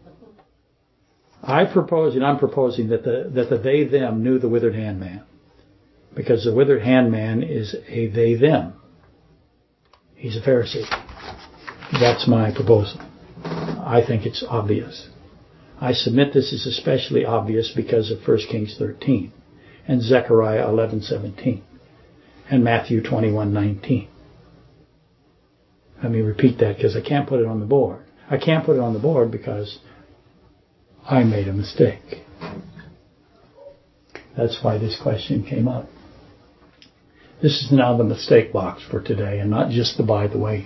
I'm proposing that the they, them knew the withered hand man. Because the withered hand man is a they, them. He's a Pharisee. That's my proposal. I think it's obvious. I submit this is especially obvious because of 1 Kings 13 and Zechariah 11:17 and Matthew 21:19. Let me repeat that because I can't put it on the board. I can't put it on the board because I made a mistake. That's why this question came up. This is now the mistake box for today and not just the by the way.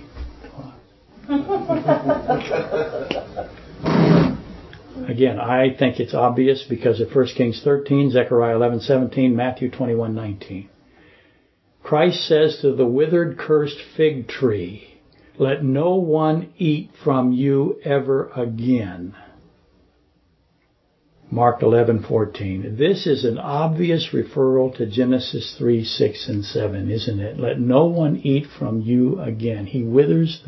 Again, I think it's obvious because of 1 Kings 13, Zechariah 11:17, Matthew 21:19. Christ says to the withered, cursed fig tree, let no one eat from you ever again. Mark 11:14. This is an obvious referral to Genesis 3, 6, and 7, isn't it? Let no one eat from you again. He withers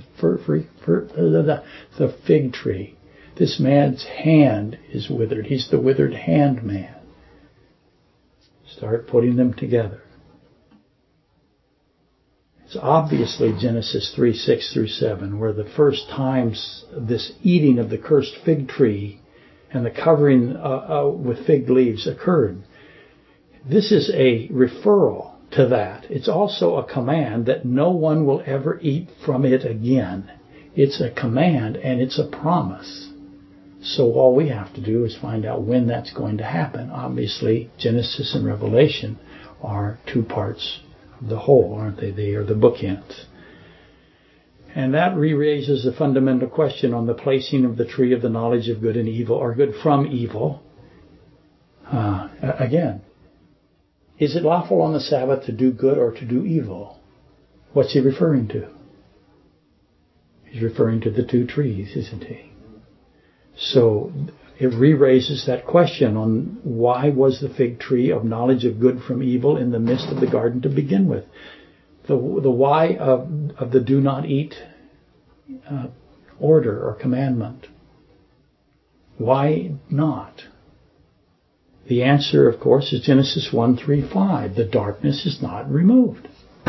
the fig tree. This man's hand is withered. He's the withered hand man. Start putting them together. It's obviously Genesis 3, 6 through 7, where the first times this eating of the cursed fig tree and the covering with fig leaves occurred. This is a referral to that. It's also a command that no one will ever eat from it again. It's a command and it's a promise. So all we have to do is find out when that's going to happen. Obviously, Genesis and Revelation are two parts of the whole, aren't they? They are the bookends. And that re-raises the fundamental question on the placing of the tree of the knowledge of good and evil, or good from evil. Again, is it lawful on the Sabbath to do good or to do evil? What's he referring to? He's referring to the two trees, isn't he? So it re-raises that question on why was the fig tree of knowledge of good from evil in the midst of the garden to begin with? The why of the do not eat order or commandment. Why not? The answer, of course, is Genesis 1:3-5. The darkness is not removed.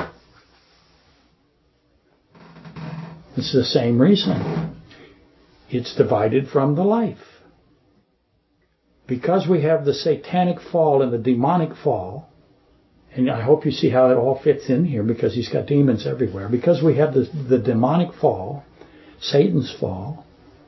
It's the same reason. It's divided from the life. Because we have the satanic fall and the demonic fall, and I hope you see how it all fits in here because he's got demons everywhere. Because we have the demonic fall, Satan's fall,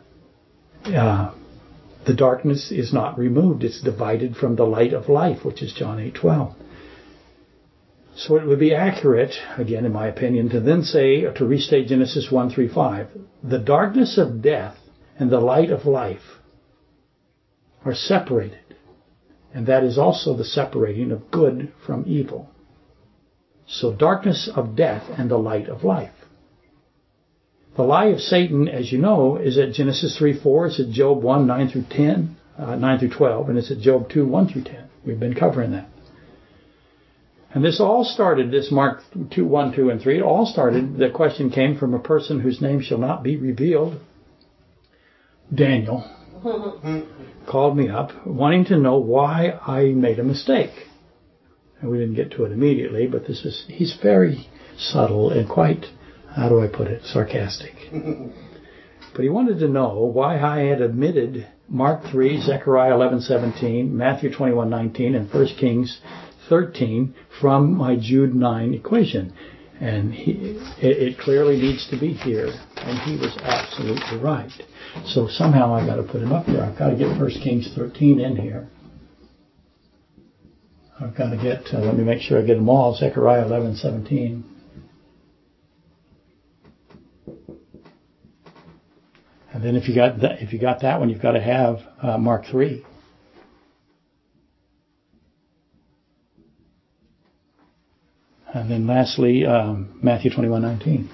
the darkness is not removed. It's divided from the light of life, which is John 8:12. So it would be accurate, again in my opinion, to then say, to restate Genesis 1:3-5, the darkness of death and the light of life are separated. And that is also the separating of good from evil. So darkness of death and the light of life. The lie of Satan, as you know, is at Genesis 3:4. It's at Job 1, 9 through 10, 9 through 12, and it's at Job 2, 1 through 10. We've been covering that. And this all started, this Mark 2, 1, 2, and 3, it all started, the question came from a person whose name shall not be revealed. Daniel called me up wanting to know why I made a mistake. And we didn't get to it immediately, but he's very subtle and quite, how do I put it, sarcastic. But he wanted to know why I had omitted Mark 3, Zechariah 11:17, Matthew 21:19, and 1 Kings 13 from my Jude 9 equation. And it clearly needs to be here. And he was absolutely right. So somehow I got to put him up here. I've got to get 1 Kings 13 in here. I've got to get, let me make sure I get them all, Zechariah 11:17. And then if you got that one, you've got to have Mark 3. And then lastly, Matthew 21:19.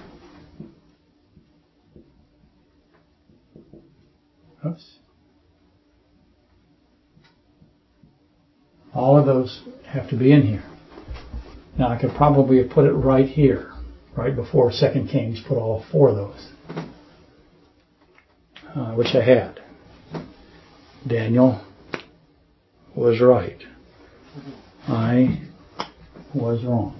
Oops. All of those have to be in here. Now I could probably have put it right here, right before 2 Kings, put all 4 of those. I wish I had. Daniel was right. I was wrong.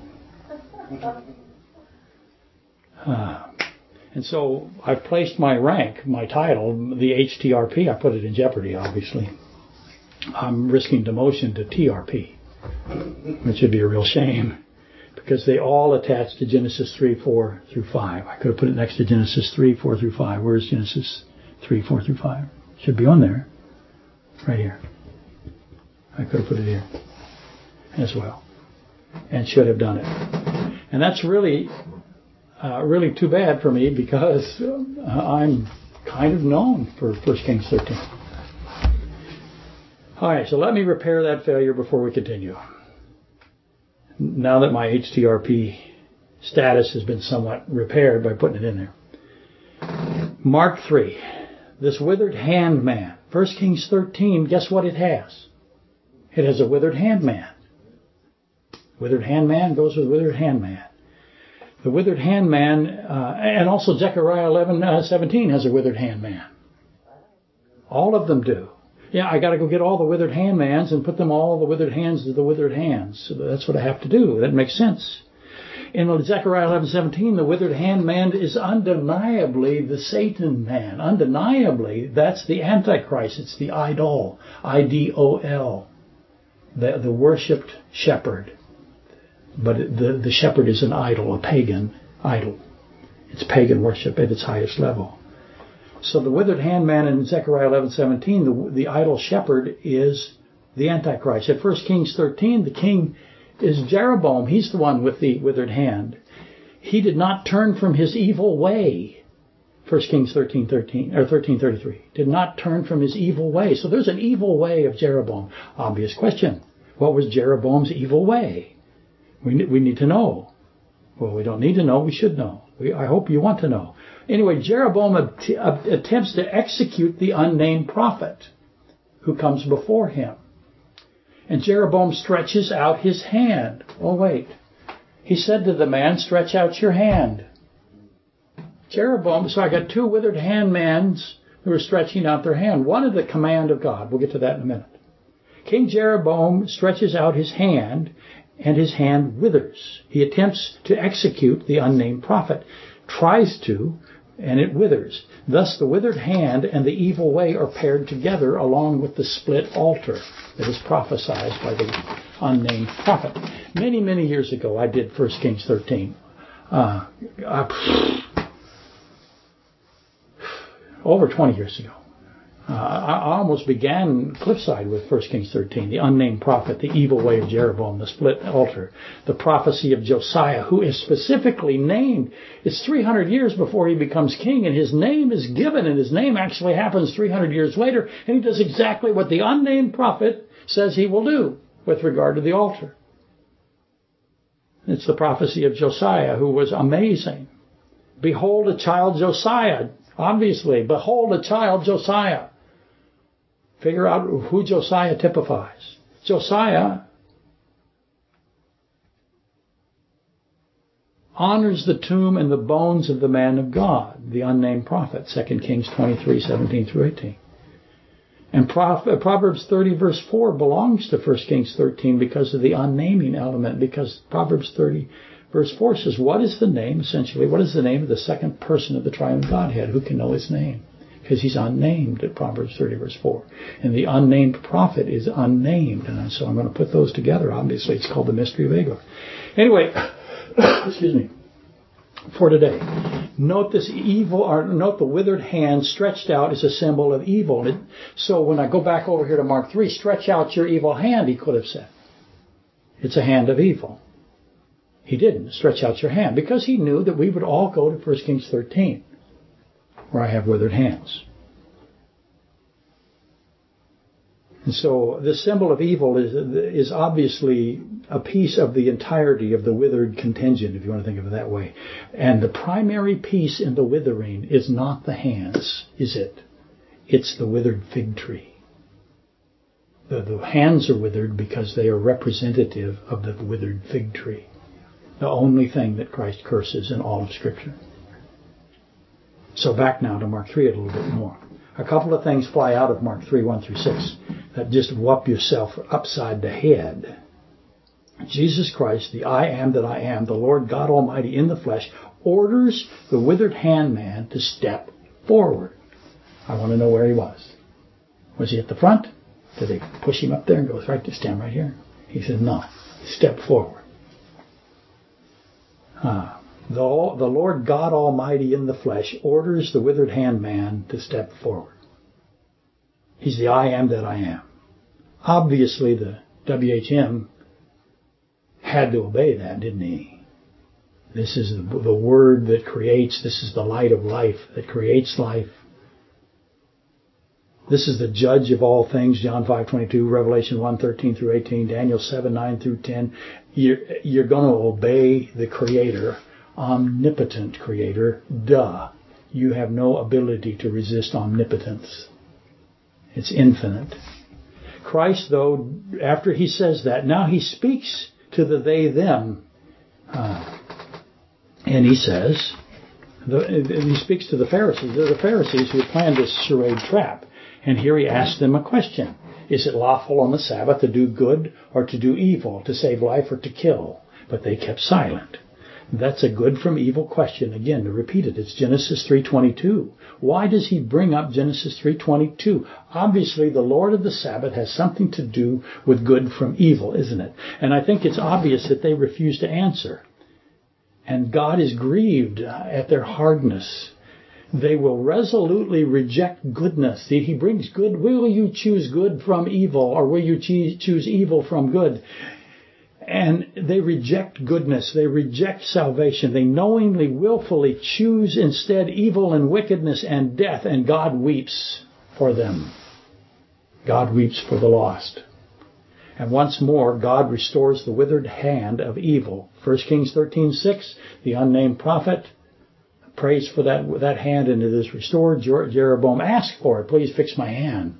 And so I've placed my rank, my title, the HTRP. I put it in jeopardy, obviously. I'm risking demotion to TRP, which would be a real shame, because they all attach to Genesis 3, 4 through 5. I could have put it next to Genesis 3, 4 through 5. Where's Genesis 3, 4 through 5? Should be on there. Right here. I could have put it here as well. And should have done it. And that's really too bad for me, because I'm kind of known for 1 Kings 13. All right, so let me repair that failure before we continue. Now that my HTRP status has been somewhat repaired by putting it in there. Mark 3, this withered hand man. 1 Kings 13, guess what it has? It has a withered hand man. Withered hand man goes with withered hand man. The withered hand man, and also Zechariah 11:17 has a withered hand man. All of them do. Yeah, I got to go get all the withered hand mans and put them all the withered hands to the withered hands. So that's what I have to do. That makes sense. In Zechariah 11:17, the withered hand man is undeniably the Satan man. Undeniably, that's the Antichrist. It's the idol, IDOL, the worshipped shepherd. But the shepherd is an idol, a pagan idol. It's pagan worship at its highest level. So the withered hand man in Zechariah 11:17, the idol shepherd is the Antichrist. At 1 Kings 13, the king is Jeroboam. He's the one with the withered hand. He did not turn from his evil way. 1 Kings 13:33. Did not turn from his evil way. So there's an evil way of Jeroboam. Obvious question. What was Jeroboam's evil way? We need to know. Well, we don't need to know. We should know. I hope you want to know. Anyway, Jeroboam attempts to execute the unnamed prophet who comes before him. And Jeroboam stretches out his hand. Oh, wait. He said to the man, stretch out your hand. Jeroboam, so I got 2 withered handmans who are stretching out their hand. One of the command of God. We'll get to that in a minute. King Jeroboam stretches out his hand, and his hand withers. He attempts to execute the unnamed prophet. Tries to, and it withers. Thus the withered hand and the evil way are paired together along with the split altar that is prophesied by the unnamed prophet. Many, many years ago I did 1 Kings 13. Over 20 years ago. I almost began Cliffside with 1 Kings 13, the unnamed prophet, the evil way of Jeroboam, the split altar, the prophecy of Josiah, who is specifically named. It's 300 years before he becomes king, and his name is given, and his name actually happens 300 years later, and he does exactly what the unnamed prophet says he will do with regard to the altar. It's the prophecy of Josiah, who was amazing. Behold a child Josiah. Obviously, behold a child Josiah. Figure out who Josiah typifies. Josiah honors the tomb and the bones of the man of God, the unnamed prophet, 2 Kings 23, 17 through 18. And Proverbs 30 verse 4 belongs to 1 Kings 13 because of the unnaming element, because Proverbs 30 verse 4 says, what is the name, essentially, what is the name of the second person of the triune Godhead? Who can know his name? Because he's unnamed at Proverbs 30 verse 4. And the unnamed prophet is unnamed. And so I'm going to put those together. Obviously, it's called the mystery of Hagar. Anyway, excuse me, for today, note this evil, or note the withered hand stretched out is a symbol of evil. So when I go back over here to Mark 3, stretch out your evil hand, he could have said. It's a hand of evil. He didn't stretch out your hand because he knew that we would all go to 1 Kings 13, where I have withered hands. And so the symbol of evil is obviously a piece of the entirety of the withered contingent, if you want to think of it that way. And the primary piece in the withering is not the hands, is it? It's the withered fig tree. The hands are withered because they are representative of the withered fig tree. The only thing that Christ curses in all of Scripture. So back now to Mark 3 a little bit more. A couple of things fly out of Mark 3, 1 through 6 that just whop yourself upside the head. Jesus Christ, the I am that I am, the Lord God Almighty in the flesh, orders the withered hand man to step forward. I want to know where he was. Was he at the front? Did they push him up there and go, right, to stand right here? He said, no, step forward. The Lord God Almighty in the flesh orders the withered hand man to step forward. He's the I am that I am. Obviously, the WHM had to obey that, didn't he? This is the word that creates. This is the light of life that creates life. This is the judge of all things, John 5:22, Revelation 1:13 through 18, Daniel 7:9 through 10. You're going to obey the Creator, omnipotent Creator. Duh. You have no ability to resist omnipotence. It's infinite. Christ, though, after he says that, now he speaks to the they, them. And he says, he speaks to the Pharisees. They're the Pharisees who planned this charade trap. And here he asks them a question. Is it lawful on the Sabbath to do good or to do evil, to save life or to kill? But they kept silent. That's a good from evil question. Again, to repeat it, it's Genesis 3:22. Why does he bring up Genesis 3:22? Obviously, the Lord of the Sabbath has something to do with good from evil, isn't it? And I think it's obvious that they refuse to answer. And God is grieved at their hardness. They will resolutely reject goodness. He brings good. Will you choose good from evil, or will you choose evil from good? And they reject goodness. They reject salvation. They knowingly, willfully choose instead evil and wickedness and death, and God weeps for them. God weeps for the lost. And once more, God restores the withered hand of evil. 1 Kings 13:6, the unnamed prophet prays for that hand, and it is restored. Jeroboam asked for it. Please fix my hand.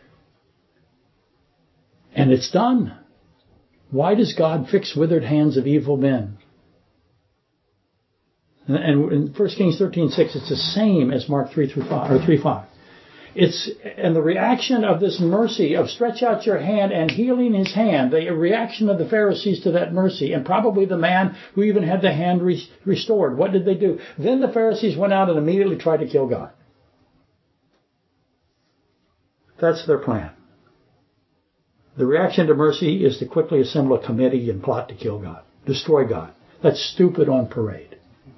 And it's done. Why does God fix withered hands of evil men? And in 1 Kings 13:6, it's the same as Mark 3:5 or 3:5. And the reaction of this mercy of stretch out your hand and healing his hand, the reaction of the Pharisees to that mercy, and probably the man who even had the hand restored. What did they do? Then the Pharisees went out and immediately tried to kill God. That's their plan. The reaction to mercy is to quickly assemble a committee and plot to kill God, destroy God. That's stupid on parade.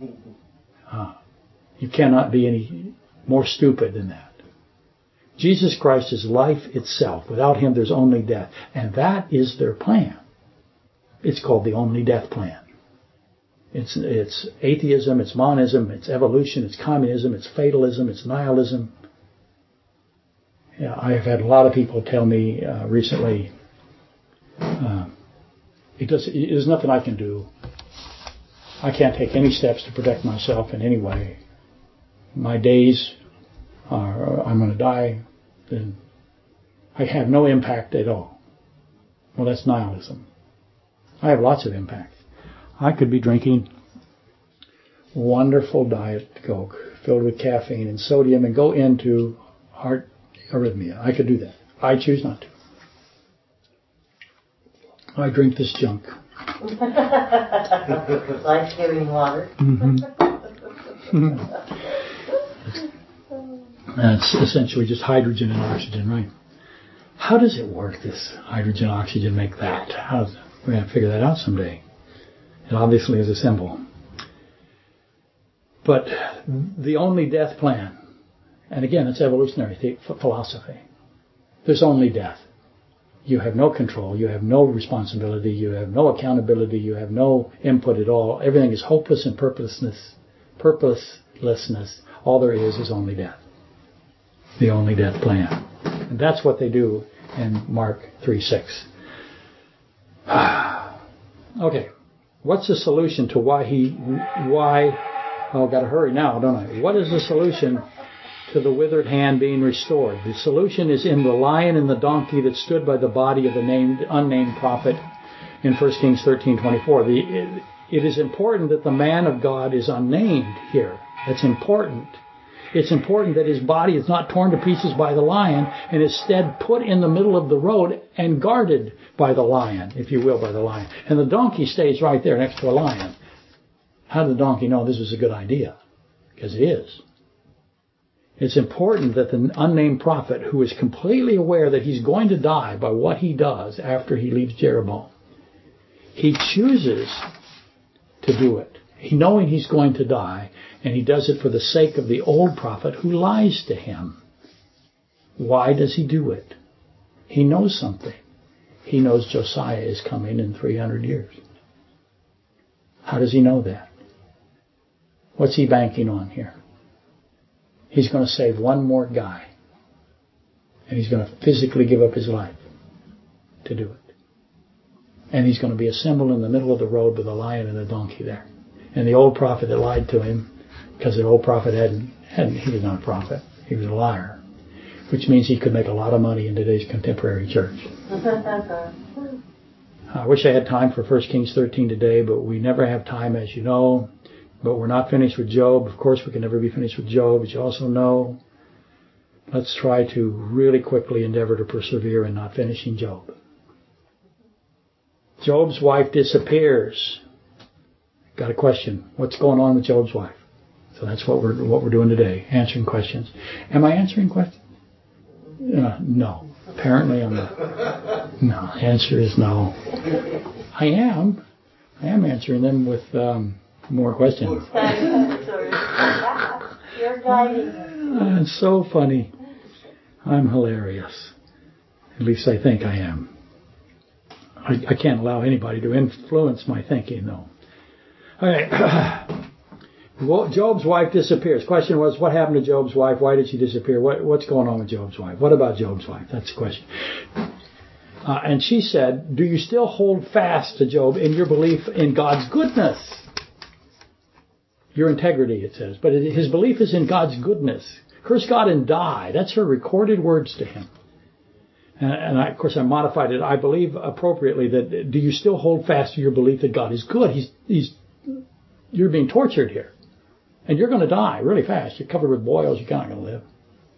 You cannot be any more stupid than that. Jesus Christ is life itself. Without him, there's only death. And that is their plan. It's called the only death plan. It's atheism, it's monism, it's evolution, it's communism, it's fatalism, it's nihilism. Yeah, I have had a lot of people tell me recently, there's nothing I can do. I can't take any steps to protect myself in any way. My days are, I'm going to die, then I have no impact at all. Well, that's nihilism. I have lots of impact. I could be drinking wonderful Diet Coke filled with caffeine and sodium and go into heart arrhythmia. I could do that. I choose not to. I drink this junk. Life-giving water. That's essentially just hydrogen and oxygen, right? How does it work, this hydrogen, oxygen, make that? We're going to figure that out someday. It obviously is a symbol. But the only death plan, and again, it's evolutionary philosophy. There's only death. You have no control. You have no responsibility. You have no accountability. You have no input at all. Everything is hopeless and purposelessness. All there is only death. The only death plan. And that's what they do in Mark 3:6. Okay. What's the solution to oh, I've got to hurry now, don't I? What is the solution to the withered hand being restored? The solution is in the lion and the donkey that stood by the body of the unnamed prophet in 1 Kings 13:24. It is important that the man of God is unnamed here. That's important. It's important that his body is not torn to pieces by the lion and instead put in the middle of the road and guarded by the lion, if you will, by the lion. And the donkey stays right there next to a lion. How did the donkey know this was a good idea? Because it is. It's important that the unnamed prophet, who is completely aware that he's going to die by what he does after he leaves Jeroboam, he chooses to do it. Knowing he's going to die, and he does it for the sake of the old prophet who lies to him. Why does he do it? He knows something. He knows Josiah is coming in 300 years. How does he know that? What's he banking on here? He's going to save one more guy. And he's going to physically give up his life to do it. And he's going to be a symbol in the middle of the road with a lion and a donkey there. And the old prophet that lied to him, because the old prophet he was not a prophet, he was a liar, which means he could make a lot of money in today's contemporary church. I wish I had time for 1 Kings 13 today, but we never have time, as you know. But we're not finished with Job. Of course, we can never be finished with Job, as you also know. Let's try to really quickly endeavor to persevere in not finishing Job. Job's wife disappears. Got a question. What's going on with Job's wife? So that's what we're doing today, answering questions. Am I answering questions? No. Apparently I'm not. No. The answer is no. I am answering them with more questions. You're guiding. It's so funny. I'm hilarious. At least I think I am. I can't allow anybody to influence my thinking, though. Okay. Job's wife disappears. Question was, what happened to Job's wife? Why did she disappear? What's going on with Job's wife? What about Job's wife? That's the question. And she said, do you still hold fast to Job in your belief in God's goodness? Your integrity, it says. But his belief is in God's goodness. Curse God and die. That's her recorded words to him. And of course, I modified it. I believe appropriately that, do you still hold fast to your belief that God is good? You're being tortured here. And you're going to die really fast. You're covered with boils. You're not going to live.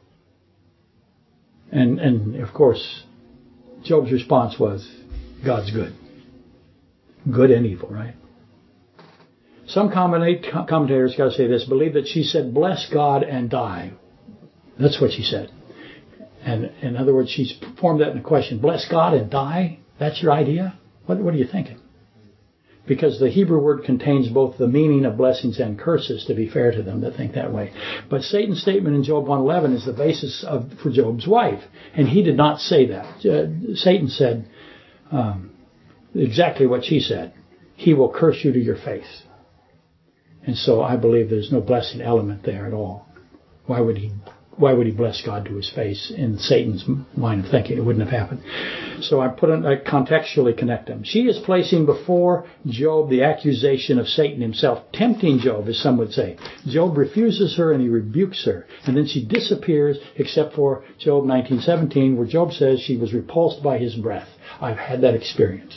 And of course, Job's response was, God's good. Good and evil, right? Some commentators, got to say this, believe that she said, bless God and die. That's what she said. And in other words, she's formed that in a question. Bless God and die? That's your idea? What are you thinking? Because the Hebrew word contains both the meaning of blessings and curses, to be fair to them that think that way. But Satan's statement in Job 1:11 is the basis for Job's wife. And he did not say that. Satan said exactly what she said. He will curse you to your face. And so I believe there's no blessing element there at all. Why would he why would he bless God to his face in Satan's mind of thinking? It wouldn't have happened. So I contextually connect them. She is placing before Job the accusation of Satan himself, tempting Job, as some would say. Job refuses her and he rebukes her. And then she disappears, except for Job 19:17, where Job says she was repulsed by his breath. I've had that experience.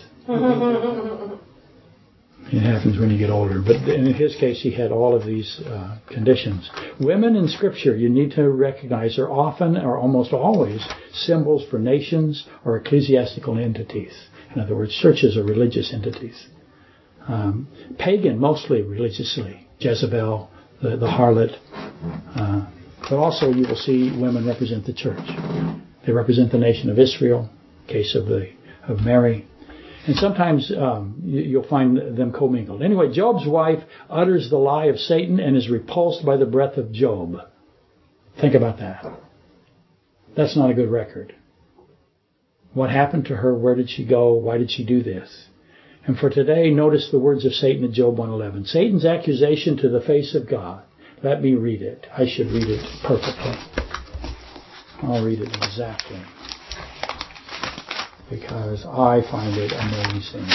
It happens when you get older. But in his case, he had all of these conditions. Women in Scripture, you need to recognize, are often or almost always symbols for nations or ecclesiastical entities. In other words, churches or religious entities. Pagan, mostly religiously. Jezebel, the harlot. But also you will see women represent the church. They represent the nation of Israel, case of Mary. And sometimes you'll find them commingled. Anyway, Job's wife utters the lie of Satan and is repulsed by the breath of Job. Think about that. That's not a good record. What happened to her? Where did she go? Why did she do this? And for today, notice the words of Satan in Job 1:11. Satan's accusation to the face of God. Let me read it. I should read it perfectly. I'll read it exactly, because I find it amazing.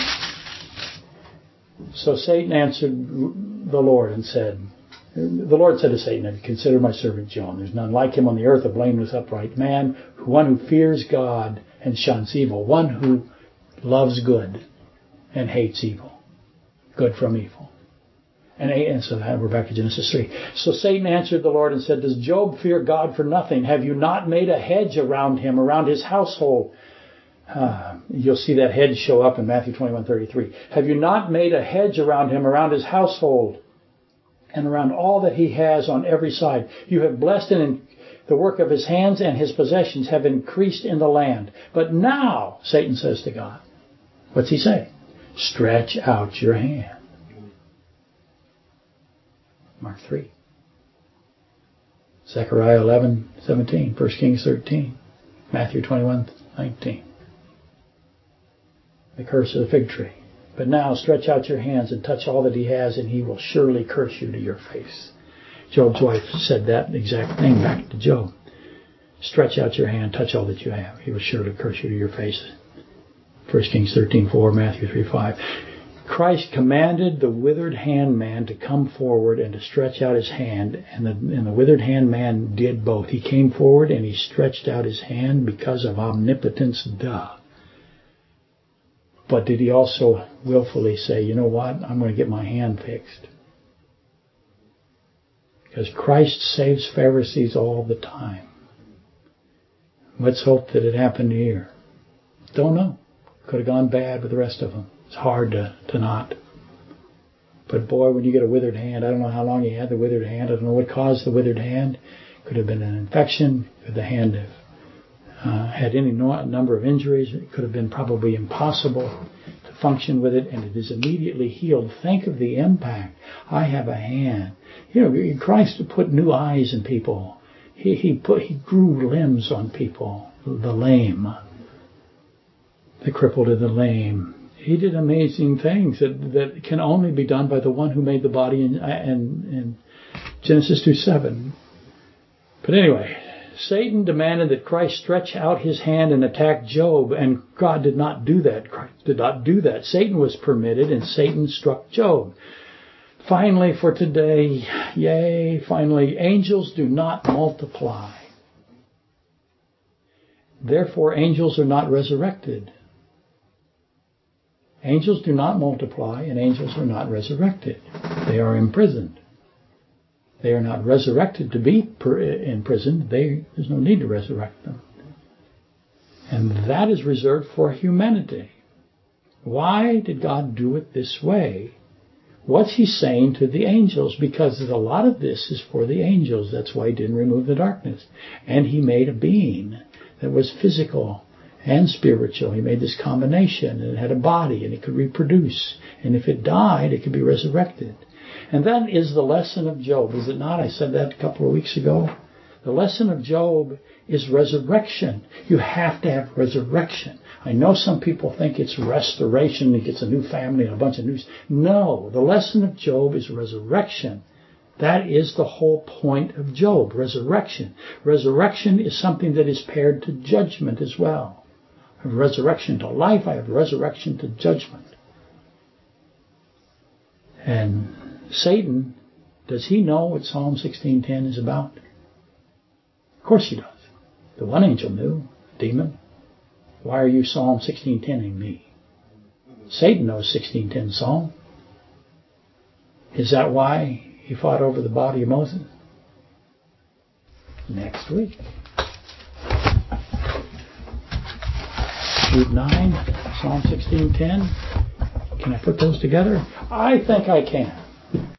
So Satan answered the Lord and said, the Lord said to Satan, consider my servant Job. There's none like him on the earth, a blameless, upright man, one who fears God and shuns evil, one who loves good and hates evil, good from evil. And so we're back to Genesis 3. So Satan answered the Lord and said, does Job fear God for nothing? Have you not made a hedge around him, around his household? You'll see that hedge show up in Matthew 21:33. Have you not made a hedge around him, around his household, and around all that he has on every side? You have blessed him, the work of his hands, and his possessions have increased in the land. But now, Satan says to God, what's he say? Stretch out your hand. Mark 3. Zechariah 11:17. 1 Kings 13. Matthew 21:19. The curse of the fig tree. But now stretch out your hands and touch all that he has, and he will surely curse you to your face. Job's wife said that exact thing back to Job. Stretch out your hand, touch all that you have. He will surely curse you to your face. 1 Kings 13:4, Matthew 3:5. Christ commanded the withered hand man to come forward and to stretch out his hand, and the withered hand man did both. He came forward and he stretched out his hand because of omnipotence, But did he also willfully say, you know what, I'm going to get my hand fixed? Because Christ saves Pharisees all the time. Let's hope that it happened here. Don't know. Could have gone bad with the rest of them. It's hard to not. But boy, when you get a withered hand, I don't know how long he had the withered hand. I don't know what caused the withered hand. Could have been an infection. Could the hand have had any number of injuries. It could have been probably impossible to function with it, and it is immediately healed. Think of the impact. I have a hand. You know, Christ put new eyes in people. He grew limbs on people. The lame, the crippled and the lame. He did amazing things that can only be done by the one who made the body in Genesis 2:7. But anyway, Satan demanded that Christ stretch out his hand and attack Job, and God did not do that. Christ did not do that. Satan was permitted, and Satan struck Job. Finally, for today, finally, angels do not multiply. Therefore, angels are not resurrected. Angels do not multiply, and angels are not resurrected. They are imprisoned. They are not resurrected to be imprisoned. There's no need to resurrect them. And that is reserved for humanity. Why did God do it this way? What's he saying to the angels? Because a lot of this is for the angels. That's why he didn't remove the darkness. And he made a being that was physical and spiritual. He made this combination, and it had a body, and it could reproduce. And if it died, it could be resurrected. And that is the lesson of Job, is it not? I said that a couple of weeks ago. The lesson of Job is resurrection. You have to have resurrection. I know some people think it's restoration. He gets a new family and a bunch of new... No, the lesson of Job is resurrection. That is the whole point of Job, resurrection. Resurrection is something that is paired to judgment as well. I have resurrection to life, I have resurrection to judgment. And Satan, does he know what Psalm 16:10 is about? Of course he does. The one angel knew, demon. Why are you Psalm 16:10ing me? Satan knows 16:10 Psalm. Is that why he fought over the body of Moses? Next week. Jude 9, Psalm 16:10. Can I put those together? I think I can.